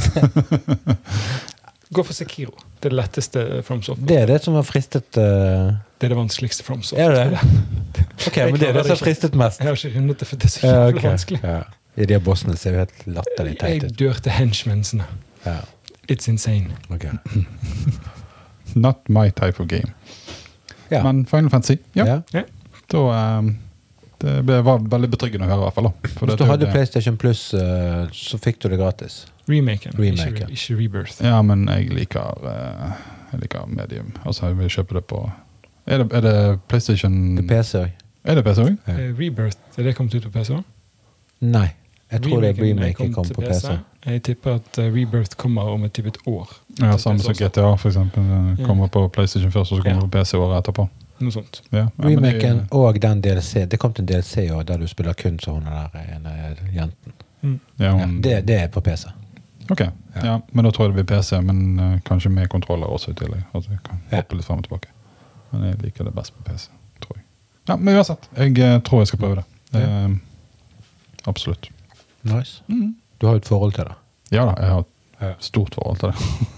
S4: Gå for Sekiro. Det letteste FromSoft.
S1: Det er det som har fristet
S4: Det er det vanskeligste FromSoft.
S1: Er det? Ok, men det er det som har fristet mest.
S4: Jeg har ikke rundet det, for det er så
S1: Ja,
S4: jævlig
S1: ok.
S4: vanskelig.
S1: Ja. I de bossene ser jo helt latterlig teit
S4: Jeg
S1: ut.
S4: dør til henchmensene.
S1: Ja.
S4: It's insane.
S1: Ok.
S2: Not my type of game.
S1: Ja.
S2: Men Final Fantasy, ja.
S1: Ja.
S2: Da, det var veldig betryggende å høre i hvert fall. Da. For
S1: Hvis
S2: det-
S1: du hadde
S2: det-
S1: PlayStation Plus, så fikk du det gratis.
S4: Remaken,
S1: Remake,
S4: ikke Rebirth.
S2: Ja, men jeg liker medium. Altså, jeg vil kjøpe det på... Er det PlayStation...
S1: Det er PC også.
S2: Er det PC også?
S1: Ja.
S4: Rebirth, er det kommet ut på PC?
S1: Nei, jeg tror det er
S4: Remaken
S1: remake kom
S4: til
S1: på PC.
S4: Jeg tipper at Rebirth kommer om et år.
S2: Ja,
S4: Til
S2: samme
S4: PC
S2: som
S4: også.
S2: GTA, for eksempel. Kommer på PlayStation først, og så kommer
S4: Ja.
S2: på PC året etterpå.
S4: Noe sånt.
S2: Ja, men
S1: Remaken og den DLC. Det kom til en DLC også, der du spiller kun som hun der ene jenten.
S2: ja,
S1: Ja,
S2: hun-
S1: det er på PC.
S2: Ok, ja, men da tror jeg det blir PC, men kanskje med kontroller også i tillegg. Altså, jeg kan
S1: Ja.
S2: hoppe litt frem og tilbake. Men jeg liker det best på PC, tror jeg. Ja, men uansett, jeg tror jeg skal prøve det. Absolutt.
S1: Nice. Du har jo et forhold til det.
S2: Ja da, jeg har
S1: Ja.
S2: et stort forhold til det.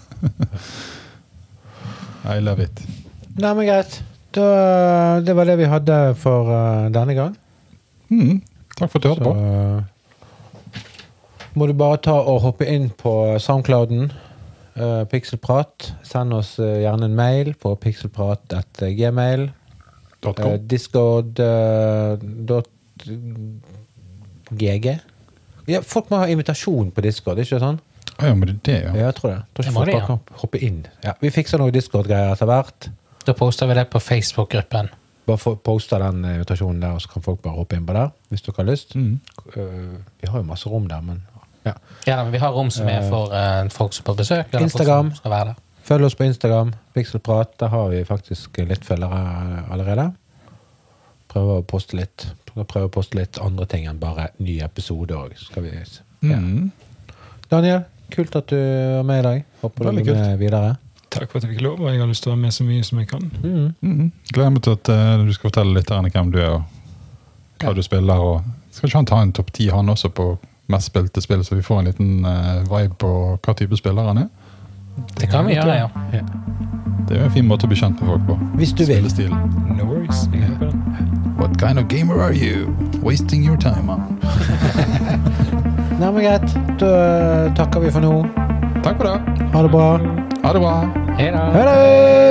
S2: I love it.
S1: Nei, men greit. Det var det vi hadde for denne gang.
S2: Takk for at du hørte på.
S1: Så må du bare ta og hoppe inn på Soundclouden. Pixelprat. Send oss gjerne en mail på pixelprat@gmail. Discord.gg. Ja, folk må ha invitasjon på Discord, ikke sant?
S2: Ja, men det er det, ja.
S1: Ja, jeg tror det. Jeg tror
S3: Det
S1: ikke
S3: må
S1: folk
S3: de,
S1: bare kan hoppe inn. Ja, vi fikser noe Discord-greier etter hvert.
S3: Da poster vi det på Facebook-gruppen.
S1: Bare poste den invitasjonen der, og så kan folk bare hoppe inn på der, hvis dere har lyst. Vi har jo masse rom der, men ja.
S3: Ja, men vi har rom som er for folk som er på besøk. Eller
S1: Instagram.
S3: Folk som skal være der.
S1: Følg oss på Instagram, Pixelprat. Der har vi faktisk litt følgere allerede. Prøver å poste litt andre ting enn bare ny episode også. Ja. Daniel, kult at du var med i dag. Håper
S2: Veldig
S1: du blir med videre.
S4: Takk for at jeg fikk lov, og jeg har lyst til å være med så mye som jeg kan.
S2: Gleder meg til at du skal fortelle litt hvem du er, og hva du spiller. Og skal ikke han ta en topp 10 han også på mest spilte spill, så vi får en liten vibe på hva type spiller han er?
S3: Det kan vi gjøre, ja.
S2: Det er jo en fin måte å bli kjent med folk på.
S1: Hvis du vil.
S2: Spillestilen.
S4: No worries. Jeg er på den.
S2: What kind of gamer are you? Wasting your time on.
S1: Nei, men greit. Da takker vi for nå.
S2: Takk for det.
S1: Ha det bra.
S2: Ha det bra.
S3: Hei da.
S1: Hei da!